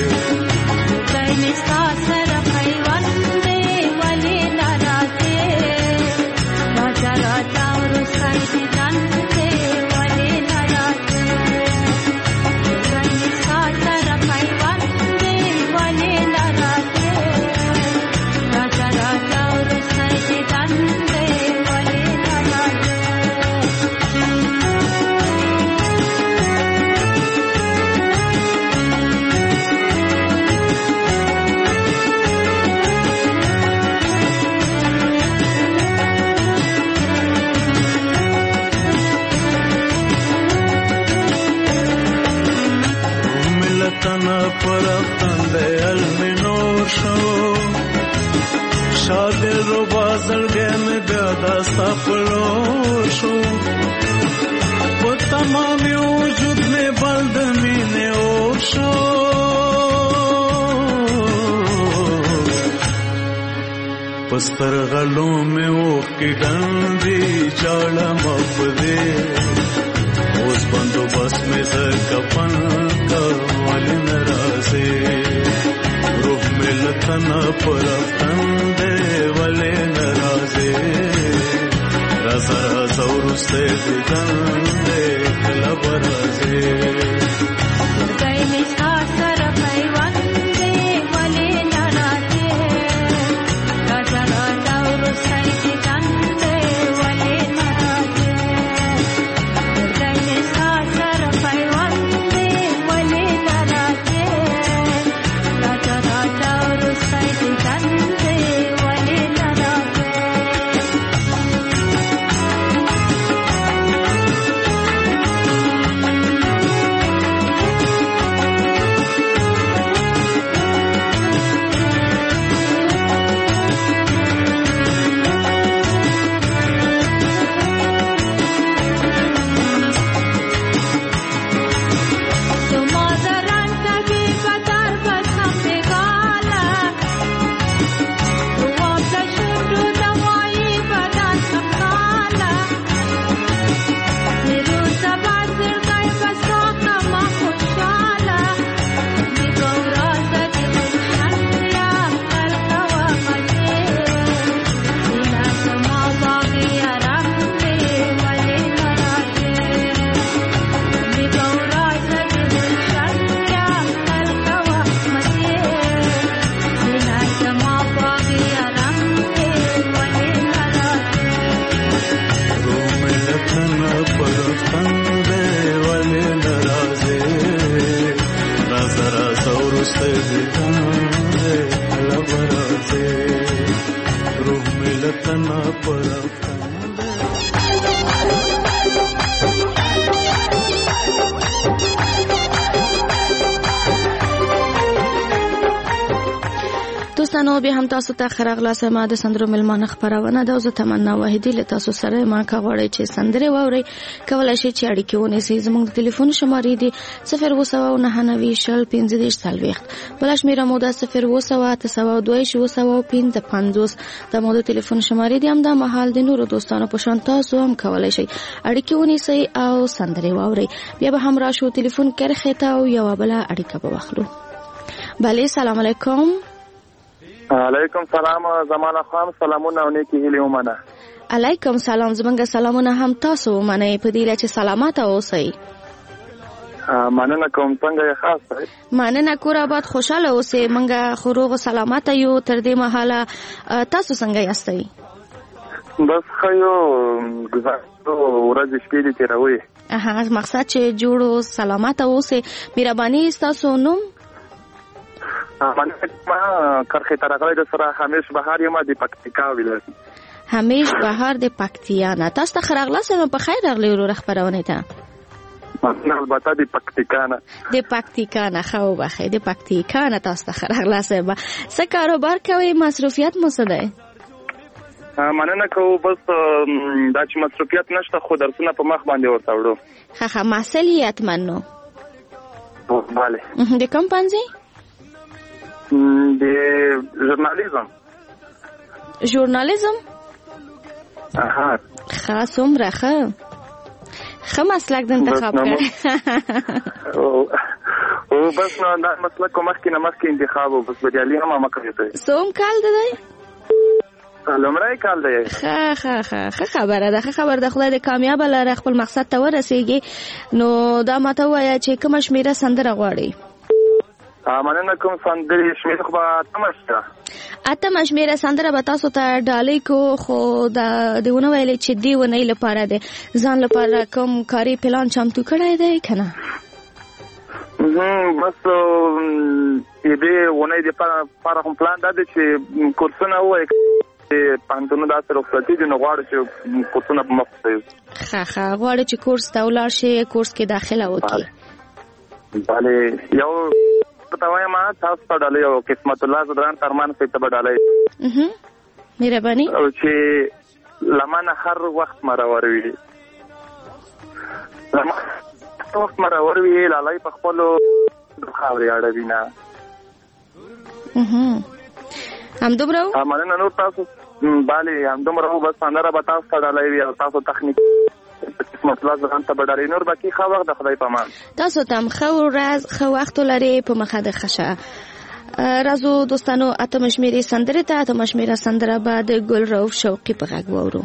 پرفتن دے المنور شو شادر رو بازلگے میں بیاداستا پلور شو وہ تمامی وجود میں بلدمی نے اور شو پستر غلوں میں اوخ کی ڈندی جاڑا مفدے اس بندوبست میں زر کفن کا والی نرازے روح ملتن پرفتن دے والی نرازے رازا رازا ورسته دیدن دے کلا برازے گئی نشا سر پیوان دے والی نرازے رازا رازا ورسته دیدن دے والی نرازے دوستانو بیا هم تاسو ته خراغلاسه ما د سندرو ملمانه خبرونه ده. زه تمنا واحدی له تاسو سره ما کوړی چې سندره واوري کولای شي چې اړیکې ونیسئ. زموږ د ټلیفون شمارې دي 029901540 بل شمیره مو ده 0208925 د مو د ټلیفون شمارې دي. هم د مهال د نورو دوستانو په شان تاسو هم کولای شي اړیکې ونیسئ او سندره واوري. بیا به هم راشو ټلیفون کرخه ته او یو بل اړیکه به واخلو. بله سلام علیکم. علیکم سلام زمانه خام سلامونه او نیکی هیله ومنه. علیکم سلام زمونږ سلامونه هم تاسو ومنئ په دې چې سلامات اوسئ. مننه کوم څنګه خاص دی. مننه کور آباد خوشاله اوسئ. منګه خو روغ سلامات یو تر دې مهاله تاسو څنګه یاستئ؟ بس خیو گزارو ورځ شپې دې تیروي. مقصد چې جوړو سلامات اوسئ. مهرباني تاسو نوم من ما کرخه ترغله د سره همیش بهار یم د پکتیکا ولایت. همیش بهار د پکتیا نه تاسو ته خراغله سم په خیر راغلی ورو خبرونه ته. البته د پکتیکا نه خو بخې د پکتیکا نه تاسو ته خراغله سم څه کاروبار کوي مصروفیت مو څه دی؟ مننه کوو. بس دا چې مصروفیت نشته خو درسونه په مخ باندې ورته وړو. ښه محصل یې حتما نو؟ بله. د کوم پوهنځی؟ د ژورنالیزم. ژورنالیزم؟ ښه څومره ښه مسلک د انتخاب کړی. او بس نو دا مسلک کو مخکې نه مخکې انتخاب و بس بریالي هم ما کوي ته. څوم کال دی؟ لومړی کال دی. ښه خبره ده خدای دې کامیاب لاره خپل مقصد ته ورسیږي. نو دا ماته وایه چې کومه شمیره سندره غواړي؟ مننه کوم سندرې شمیره خو به اتمه شمیره سندره به تاسو ته ډالۍ کو. خو دا دونه ویلې چې دې ونې لپاره دی ځان لپاره کوم کاري پلان چمتو کړی دی که نه؟ بس دې ونې دپاره کوم پلان دا دی چې کورسونه ووایي پوهنتونونه داسې رخصتي دي نو غواړو چې کورسونه په مخ ته یو. ښه غواړو چې کورس ته ولاړ شي کورس کې داخله وکړي. بله یو ته وایم تاسو ته ډالۍ او قسمت الله زدران ترمان صاحب ته به ډالۍ مهرباني او چې لمنه هر وخت مرور وي لالی په خپلو خاورې اړوي نه همدومره مننه نور تاسو بله همدومره بس سندره به تاسو ته ډالۍ وي او تاسو تخنیک قسمت الله زدران ته به ډالۍ نور باقي ښه وخت د خدای په امان. تاسو ته هم ښه ورځ ښه وخت ولرئ په مخه د ښه. راځو دوستانو اتمه شمیرې سندرې ته. اتمه شمیره سندره به د ګل رؤف شوقي په غږ واورو.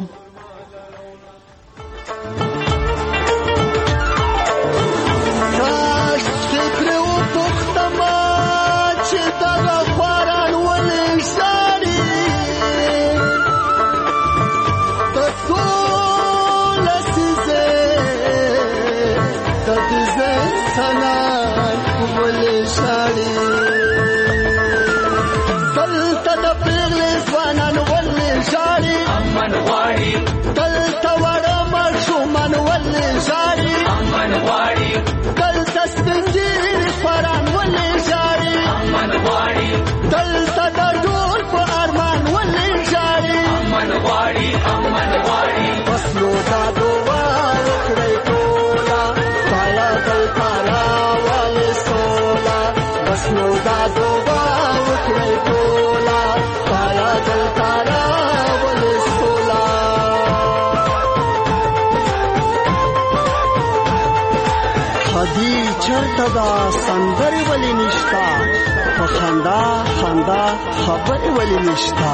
چرته دا سندرې ولې نشتا په خندا خبرې ولې نشتا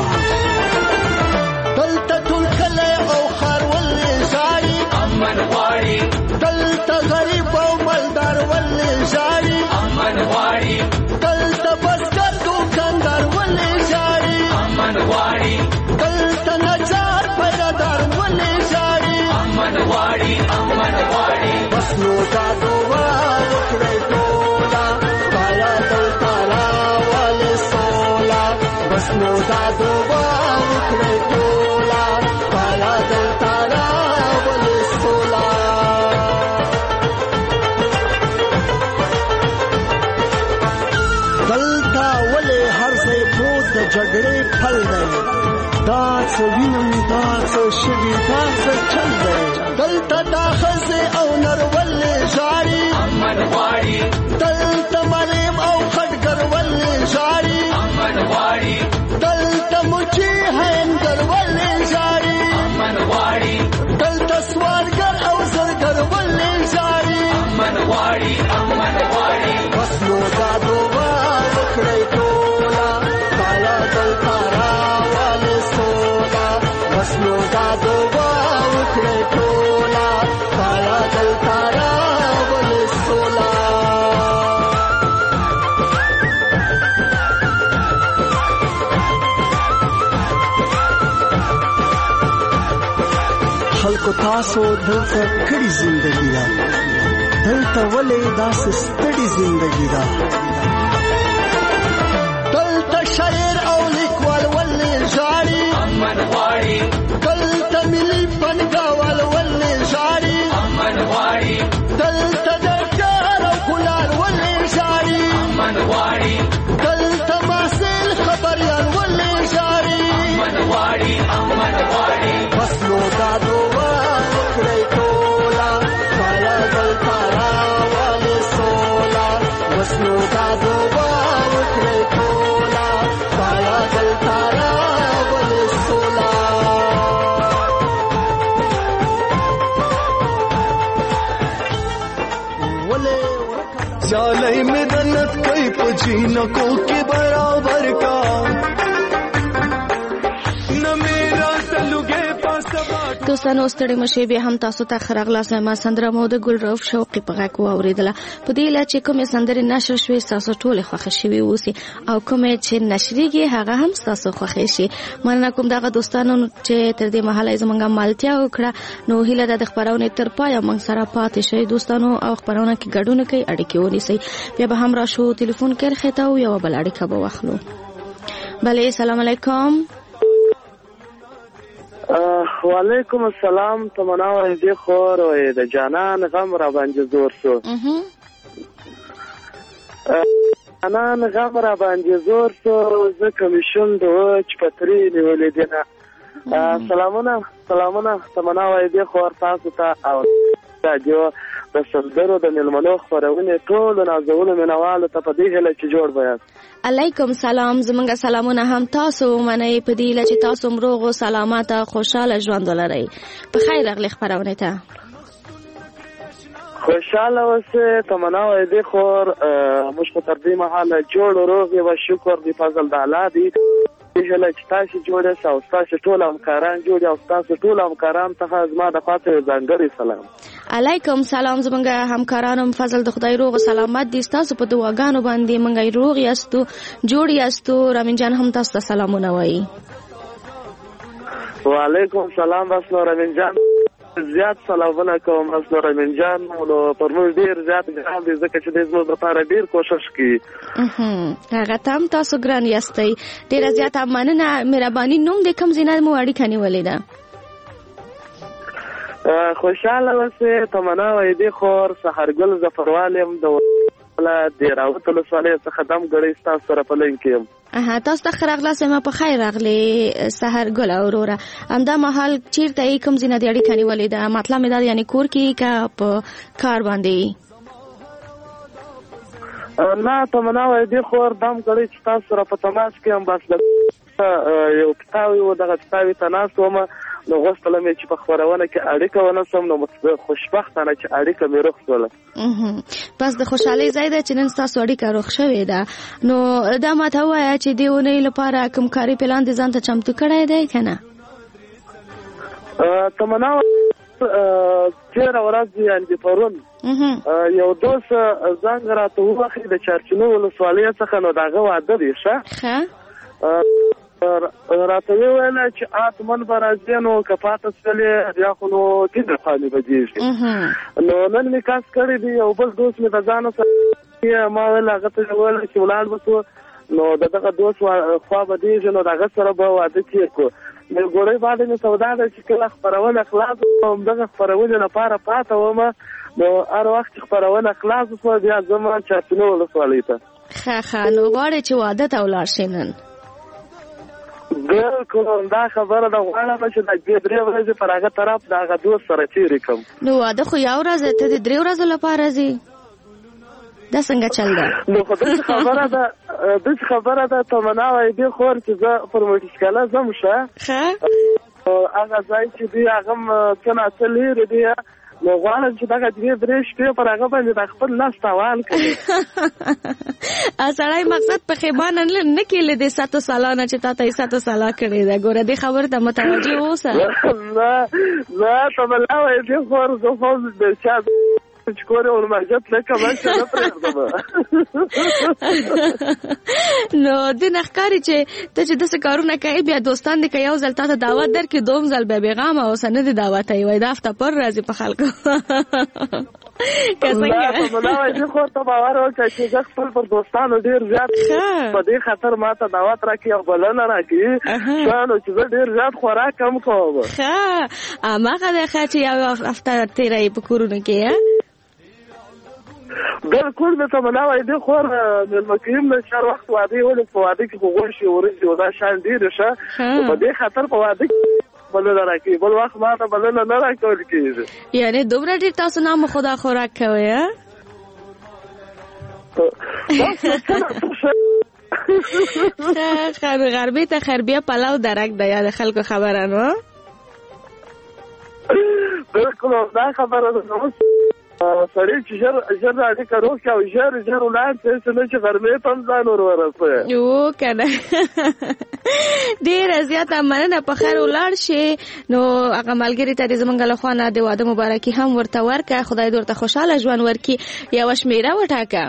دلته ټول کلی او ښار ولې ژاړي امن غواړي دلته غریب او مالدار ولې ژاړي امن غواړي دلته بزګر دوکاندار ولې ژاړي امن غواړي دلته نجار پیدادار ولې ژاړي امن غواړي بس نو دا دعا وکړئ ټوله تایا دلته راولې سوله بس نو دا دعا وکړئ ټوله تایا دلته راولې سوله دلته ولې هر ځای پروت د جګړې پل دی دا څه وینم دا څه شوي دا څه چل دی دلته دا ښځې او نر ولې ژاړي امن غواړي دلته مریم او خټګر ولې ژاړي امن غواړي دلته مچي هندر ولې ژاړي امن غواړي دلته سوالګر او زرګر ولې ژاړي امن غواړي بس نو دا دعا وکړئ ټوله تایا دلته راولې سوله بس نو دا دعا وکړئ ټوله تایا دلته راولې سوله خلکو تاسو دلته کړي زندګي ده دلته ولې داسې ستړي زندګي ده دلته شاعر او لیکوال ولې ژاړي امن غواړي دلته ملي فنګاوال ولې ژاړي امن غواړي دلته ډاکټر او کولار ولې ژاړي امن غواړي دلته محصل خبريال ولې ژاړي امن غواړي سیالۍ مې دنت کوي په جینکو کې برابر کا نه میرا تلوګې دوستانو ستړي مشه به هم تاسو ته خراغلاس ما سندره مو د ګل روف شوقي په غاکو اوریدله په دې لا چې کومه سندره نشر شوې تاسو ټول خوښ شوي اوسي او کومه چې نشريږي هغه هم تاسو خوښ شي مننه کوم دغه دوستانو چې تر دې مهاله زمونږه مالتیا وکړه نو هیله د خبرونه تر پای موږ سره پاتې شي دوستانو او خبرونه کې ګډون کوي اړیکې ونیسي بیا به هم راشو ټلیفون کړه ته او یو بل اړیکه به واخلو بله السلام علیکم وعلیکم السلام تمنا و دې خور او د جانان غم را باندې زور شو جانان غم را باندې زور شو زه کمیشن د وچ پتري نیولې دینه سلامونه تمنا و دې خور تاسو ته او راډیو د سندرو د ملمنو خبرونه ټول نازولو منوالو ته په دې هله چې جوړ بیاست علیکم سلام زمونږ سلامونه هم تاسو منئ په دې چې تاسو مروغ او سلامات خوشاله ژوند ولرئ په خیر راغلی خبرونه ته خوشاله اوسه تمنا و دې خور موږ په تر دې مهاله جوړ روغ او شکر دی فضل د الله دی هله چې تاسو جوړه او تاسو ټول همکاران جوړ او تاسو ټول همکاران ته زما د خاطر ځانګړي سلام علیکم سلام زمونږ همکارانو فضل د خدای روغ سلامت دي تاسو په دعاګانو باندې مونږ روغ یاستو جوړ یاستو رامین جان هم تاسو ته سلامونه وایي وعلیکم سلام بس نو رامین جان زیات سلامونه کوم بس نو رامین جان نو پر موږ ډیر زیات ګران دي ځکه چې د زموږ لپاره ډیر کوشش کوي هغه تام تاسو ګران یاستئ ډیر زیات مننه مهرباني نوم د کوم ځای مو اړیکه نیولې ده خوشاله اوسه تمنا و دې خور سحرګل ظفروالم د راوت ولسوالۍ څخه دم غړي تاسو سره په لین کې تاسو ته خراغلاس ما په خیر راغلی سحرګل اورورا همدا مهال چیرته کوم ځای نه دی اړیکه نیولې ده مطلب مې دا یعنی کور کې کا په کار باندې نه تمنا و دې خور دم غړي تاسو سره په تماس کې هم بس یو کتاب یو دغه کتاب ته ناس ومه نو غوښتل مې چې په خبرونه کې اړیکه ونسم نو خوشبختانه چې اړیکه مې رخصوله بس د خوشحالي ځای ده چې نن تاسو اړیکه رخ شوې ده نو دا ماته وایي چې دیونه لپاره کوم کاری پلان دي ځان ته چمتو کړی دی کنه تمنا تیر ورځ یعنی پرون یو دوست زنګ راته وخی د چارچینو ولسوالۍ څخه نو داغه واده دی ښه راته ویل چې اتمن برازینو کفاته سره یا خو نو کله خالي بجیږي نو نن می کاس کړی دی او بل دوست می د ځان سره ما ویل هغه ته ویل چې ولال وسو نو دغه دوست خو به دی نو دغه سره به واده کیږي نو ګورې باندې می سودا د چې کله خبرونه خلاص هم دغه خبرونه لپاره پاته ومه نو هر وخت خبرونه خلاص شو بیا زما چاتنو ولسوالۍ ته ښه نو غواړي چې واده ته ولاړ شي نن بالکل دا خبره د غواړم چې د دې درې ورځې پر هغه طرف د هغه دوست سره تیرې کوم نو واده خو یو ورځ ته د درې ورځې لپاره ځي دا څنګه چل ده نو خو دغه خبره ده تمنا وای دی خور چې زه پر موټرسایکل زم شه هغه ځای چې دی هغه څنګه تللی دی نو غواړم چې دغه درې شپې پر هغه باندې د خپل لاس تاوان کړي اصلای مقصد په خیبان نه کېله د 7 سالانه چې تاسو 7 سالا کړی دا ګوره د خبر ته متوجه اوسه نه تمنا وای دی خور زه خو د چا چې کوره ورماجت لکه ماشه نه پرېږدم نو د نخکاری چې ته چې داسې کارونه کوي بیا دوستان دې که یو ځل تا ته دعوت درکړي دوم ځل بیا بېغامه اوسه نه دې دعوت یې وایي دا هفته پر راځي په خلکو که څنګه نه وایي زه خو ته باور وکړه چې زه خپل پر دوستانو ډېر زیات په دې خاطر ما ته دعوت راکړي او بلنه راکړي نو چې زه ډېر زیات خوراک کم کوم ښه هماغه دی ښه چې یو هفته تېروي په کورونو کې بالکل د تمنا وای دی خور ملمکیم نه شهر وخت واده ولې په واده کې غوښي ورځي او دا شان ډیر شه په دې خاطر په واده بلنه راکړي بل وخت ما ته بلنه نه راکول کېږي یعنی دومره ډیر تاسو نام خدا خوراک کوي خیر غربي ته خربيه پلاو درک د یاد خلکو خبرانو بالکل دا خبره ده سړی چې ژر اړیکه روغ او ژر ولاړ شي چې غرمې ته هم ځان ور ورسوي یو کنه ډېره زیاته مننه په خیر ولاړ شي نو هغه ملګري ته د زمونږ له خوا نه د واده مبارکي هم ورته ورکړه خدای دې ورته خوشحاله ژوند ورکړي یوه شمېره وټاکه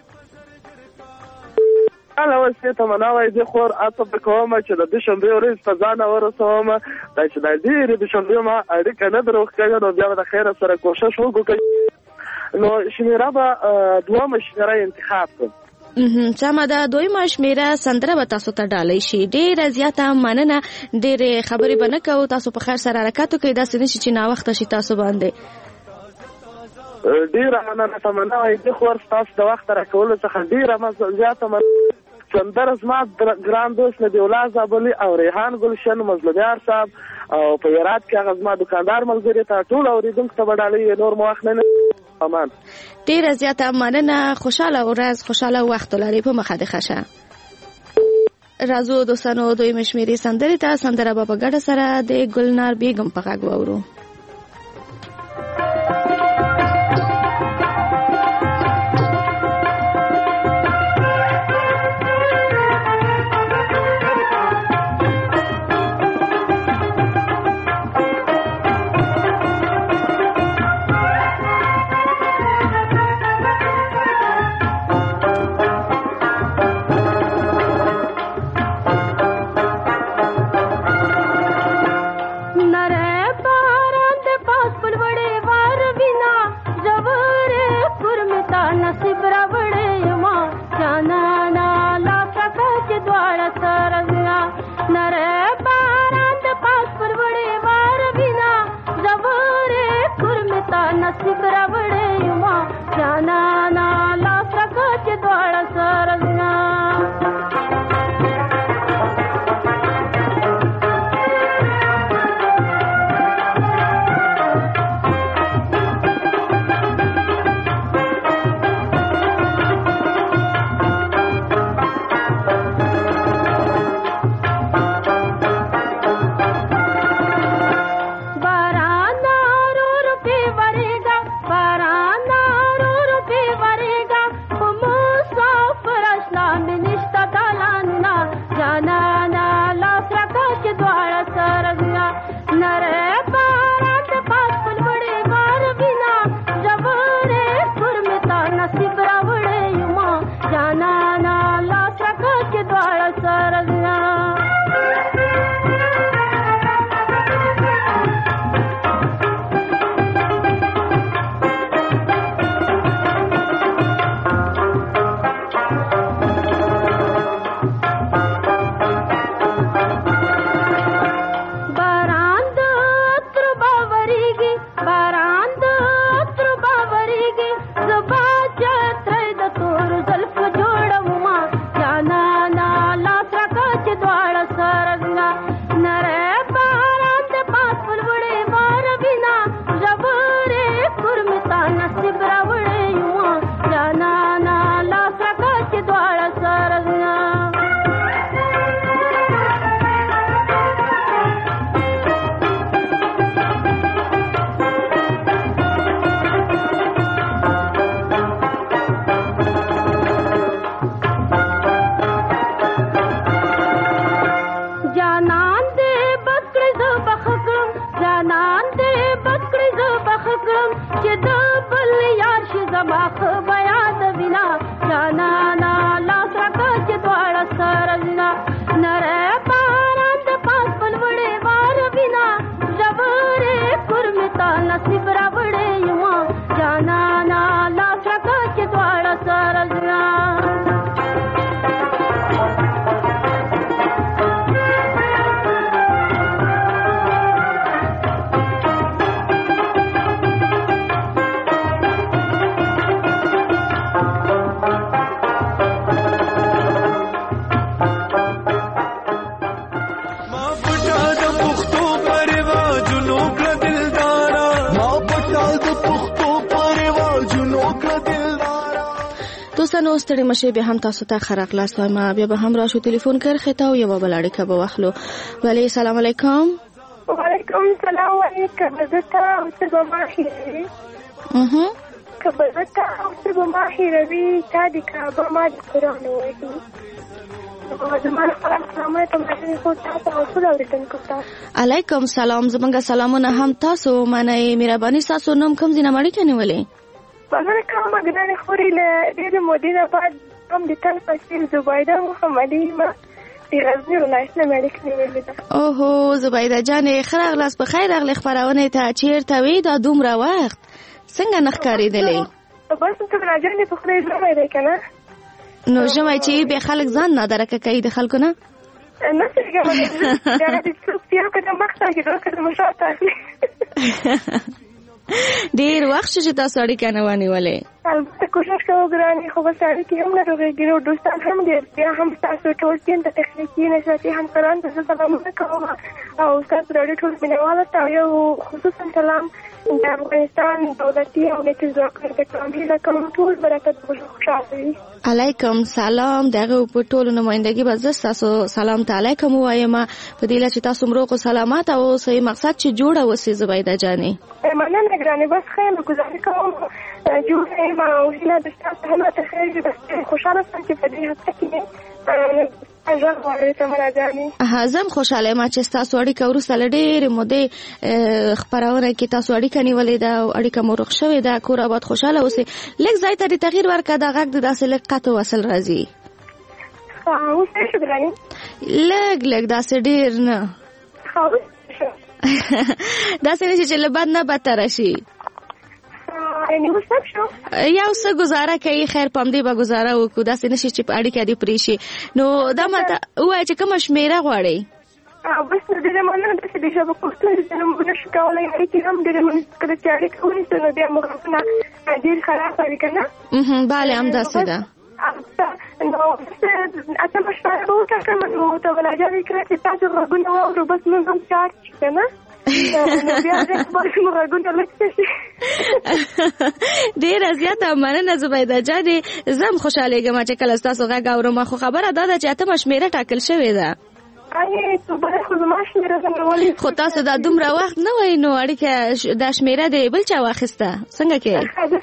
اله وسې تمنا وای زه خور اته کوم چې د دوشنبه ورځ په ځان ورسوم دا چې د دې دوشنبه ما اړیکه نه دروغ کړه نو بیا د خیر سره کوشش وکړم نو شمیره به دوه شمیره انتخاب کړم سمه ده دویمه شمیره سندره به تاسو ته ډالۍ شي ډېره زیاته مننه ډېرې خبرې به نه کوو تاسو په خیر سره حرکت وکړئ داسې نه شي چې ناوخته شي تاسو باندې ډېره مننه تمنا وای زه خور تاسو د وخت راکولو څخه ډېره زیاته سندره زما ګران دوست نبی الله زابلی او ریحان ګلشن مظلومیار صاحب او په هرات کې هغه زما دکاندار ملګري ته ټول اوریدونکو ته به ډالۍ نور مو وخت نه امان ډېره زیاته مننه خوشحاله ورځ خوشحاله وخت ولرئ په مخه دې ښه شه راځو دوستانو دویمه شمېرې سندرې ته سندره به په ګډه سره د ګلنار بیګم په غږ واورو دوستانو ستړي مشه به هم تاسو ته خرق لاس ما بیا به هم راشو ټلیفون کرخه تا او یو بل اړیکه به واخلو ولی السلام علیکم وعلیکم السلام علیکم زه ته څه به ماشي کبرتا او څه به ما هیروي تا د کعبه ما د قرآن ووهي علیکم سلام. زمونږ سلامونه هم تاسو منئ. مهرباني تاسو نوم کوم ځای نه اړیکه نیولې؟ مننه کوم. ګرانې خورې له ډېرې مودې نه بعد هم د تل په څېر زبیده محمدي ما د غزني ولایت نه مې اړیکه نیولې ده. اوهو زبیده جانې ښه راغلاست، په خیر راغلې خپرونې ته. چېرته وې دا دومره وخت؟ څنګه نه ښکارېدلې؟ بس ته راجانې په خدای ژمی دی که نه؟ نو ژمی چې بیا خلک ځان نادرکه کوي د خلکو نه؟ نه څنګه د څوک تیرو که د مخ ته اخلي که د مشاته اخلي. ډېر وخت چې تاسو اړیکه نه ونیولې. البته کوشش کوو ګرانې، خو بس اړیکې هم نه روغېږي. نو دوستان هم ډېر بیا هم ستاسو ټول ټیم ته تخنیکي نشراتي همکارانو ته زه سلامونه کوم او ستاسو راډیو ټول مینهوالو ته یو خصوصا سلام د افغانستان دولتي او نیټي ځواکونو ته کوم هیله کوم ټول به راته خوشحاله وي. علیکم سلام. د هغې په ټولو نمایندګي به زه ستاسو سلام ته علیکم ووایم په دې هیله چې تاسو روغ او سلامت اوسئ، مقصد چې جوړه اوسئ زبیده جانې. مننه ګرانې، بس خیر ګزارش کوم جوړه یم او هیله د ستاسو هم راته خیر وي. بس خوشحاله شم چې په دې هفته کې زم خوشاله یم چې تاسو اړیکه وروسته له ډېرې مودې خپرونه کې تاسو اړیکه نیولې ده او اړیکه مو روغ شوې ده. کور آباد خوشاله اوسئ. لږ ځای ته تغییر ورکړه، دا غږ د داسې لږ قطع وصل راځي. لږ داسې ډېر نه داسې نه چې له بد نه بدتره شي. یو څه گزاره کوي، خیر په همدې به گزاره وکړو. داسې نشي چې په اړیکه دې پرې شي. نو دا ماته ووایه چې کومه شمېره غواړئ؟ بس ډېره مننه. داسې د ژبه پښتو موږ نشو کولی اړیکې هم ډېره کله چې اړیکه ونیسو نو بیا مغربونه ډېر خراب وي که نه؟ بله همداسې ده. نو اتمه شپه به وټاکم نو ته به لاجارې کړه چې تاسو غږونه واورو. بس موږ هم چارج شي که نه؟ ډېره زیاته مننه زبیده جانې. زه هم خوشحالېږم چې کله ستاسو غږ اورم. خو خبره دا ده چې اتمه شمېره ټاکل شوې ده. خو تاسو دا دومره وخت نه وای نو اړیکه دا شمېره دی بل چا واخیسته څنګه کې؟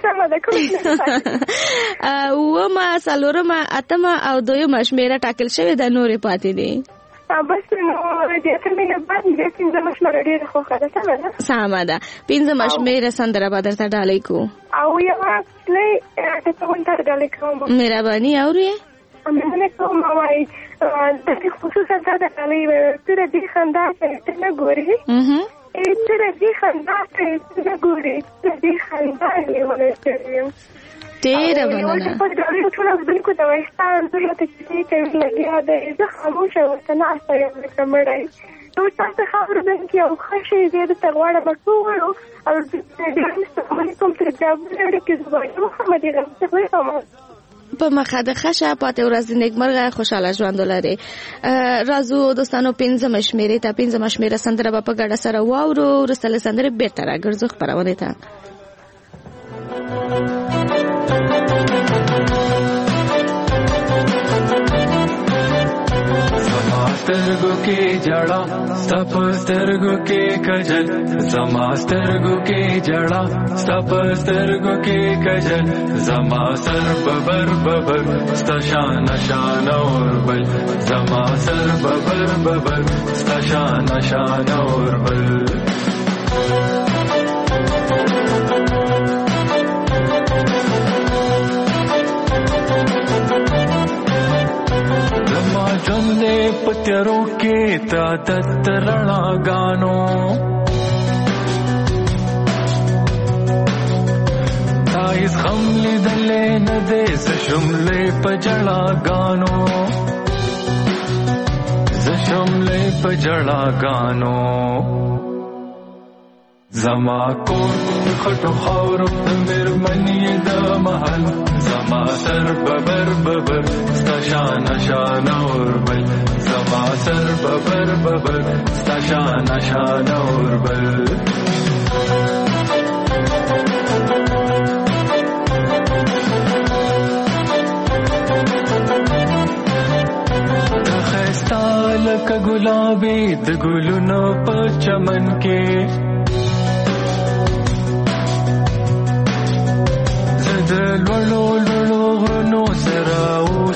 اوومه، څلورمه، اتمه او دویمه شمېره ټاکل شوې ده، نورې پاتې دي. بس نو د اتمې نه بعد د پنځمه شمېره ډېره خوښه ده. سمه ده؟ سمه ده. پنځمه شمېره سندره به درته ډالۍ کوو او یوه کوچنۍ ټپونه ته ډالۍ کوم. مهرباني اورې؟ مننه کوم. وایي خصوصا دا د ډالۍ ته د دې خندا ته نه ګورې، ته د دې خندا ته نه ګورې، ته د دې خندا لیونی یم. ډېره مننه. ټول اورېدونکو ته وایي ستا انځور راته کیسې کوي لګیا دی، زه خاموشه ورته ناسته یم لکه مړی. نو تاسو ښه اورېدونکي او ښه شئ. زه درته غواړم ټولو او السلام علیکم تر جوابونه اړیکې زبیده محمدي غږ کوم. په مخه د ښه پاتې ورځ نیکمرغه خوشحاله ژوند ولرئ. راځو دوستانو پنځمه شمېرې ته. پنځمه شمېره سندره به په ګډه سره واورو. وروسته له سندرې بېرته راګرځو خپرونې ته. سترګو کې جړا ستپ سترګو کې کجل، زما سترګو کې جړا ستپ سترګو کې کجل، زما سر ببر ببر ستا شان شان اور بل، زما سر ببر ببر ستا شان شان اور بل. ژوندې پتیرو کې تا دت رڼاګانو، تا هیڅ غم لیدلې نه دی، زه شملې په ژړاګانو، زه شملې په ژړاګانو. زما کور خټو خاورو د مېرمنې د محل، زما سر ببر ببر ستا شان شان اور بل، زما سر ببر ببر ستا شان شان اور بل. ښایسته لکه ګلابي د ګلونو په چمن کې،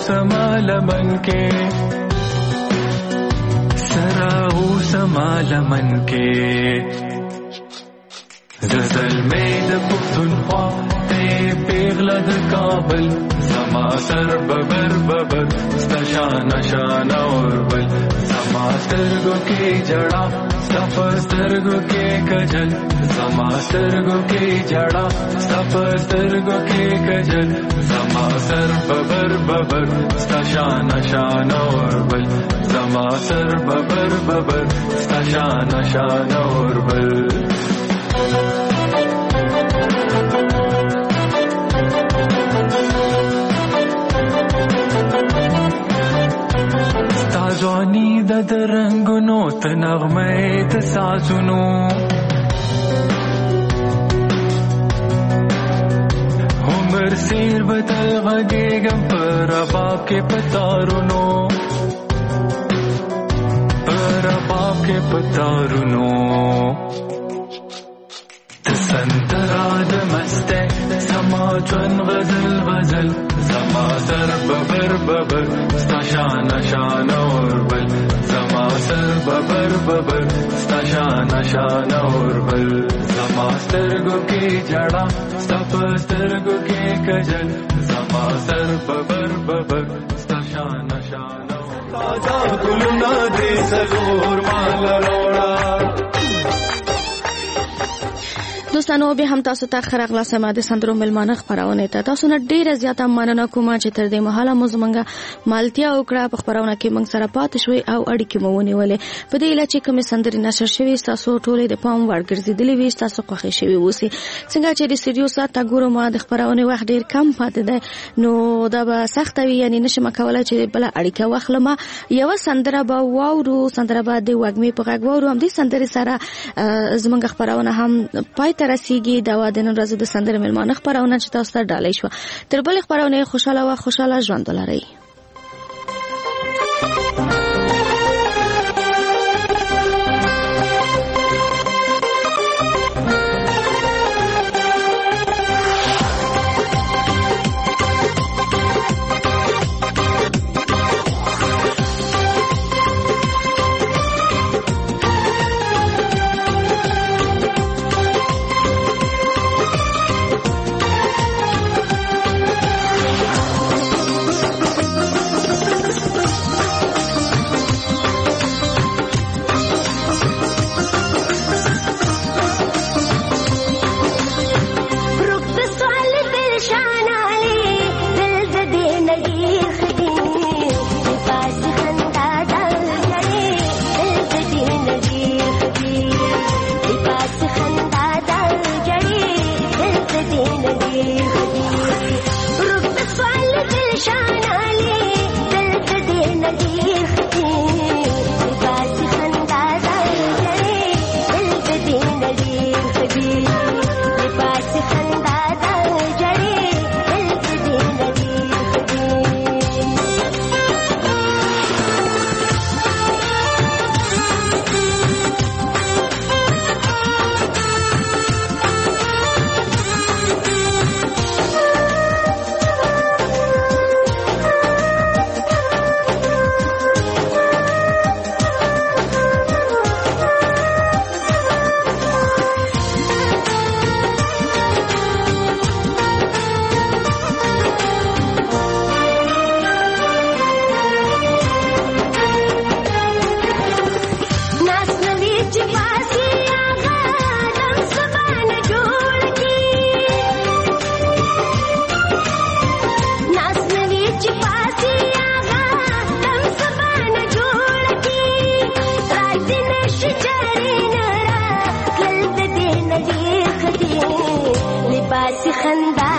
سمالمن کې سراو سمالمن کې زلزل مې د پښتونخوا ته پیغله د کابل زما سر ببر ببر ستا شان شان اوربل زما سترګو کې جړا ستا په سترګو کې کجل زما سترګو کې جړا ستا په سترګو کې کجل زما سر ببر ببر ستا شان شان اوربل زما سر ببر ببر ستا شان شان اوربل ځواني د رنگونو ته نغمه د سازونو عمر سیر بدل غږېږم په رباب کې پتارونو په رباب کې پتارونو سندرا د مسته زما ژوند غزل غزل زما سر ببر ببر ستا شان شان اوربل زما سر ببر ببر ستا شان شان اوربل زما سترګو کې جړا ستا په سترګو کې کجل زما سر ببر ببر ستا شان شان اوربل تازه ګلونه دې سلور مال روړا دوستانو به هم تاسو ته خیر اغلاسه ماده سندرو ملمانه خبرونه ته تاسو نه ډیره زیاته مننه کوم چې تر دې مهاله موږ مالتیا وکړه په خبرونه کې موږ سره پاتې شوي او اړیکې مو ونیولې په دې لچې کوم سندري نشر شوي تاسو ټولې د پام وړ ګرځېدلې وي تاسو خوښ شوي وسی څنګه چې د سټډیو ساته ګورو ما د خبرونه وخت ډیر کم پاتې ده نو دا به سخت وي یعنی نشم کولای چې بل اړیکه واخلم یو سندره به واورو سندره به د وګمې په غږ واورو هم دې سندري سره زمونږ خبرونه هم پای رسیږي دا د نن ورځې د سندرې ملمانه خبرونه چې تاسو ته ډالۍ شو تر بل خبرونه خوشاله ژوند ولرئ خندا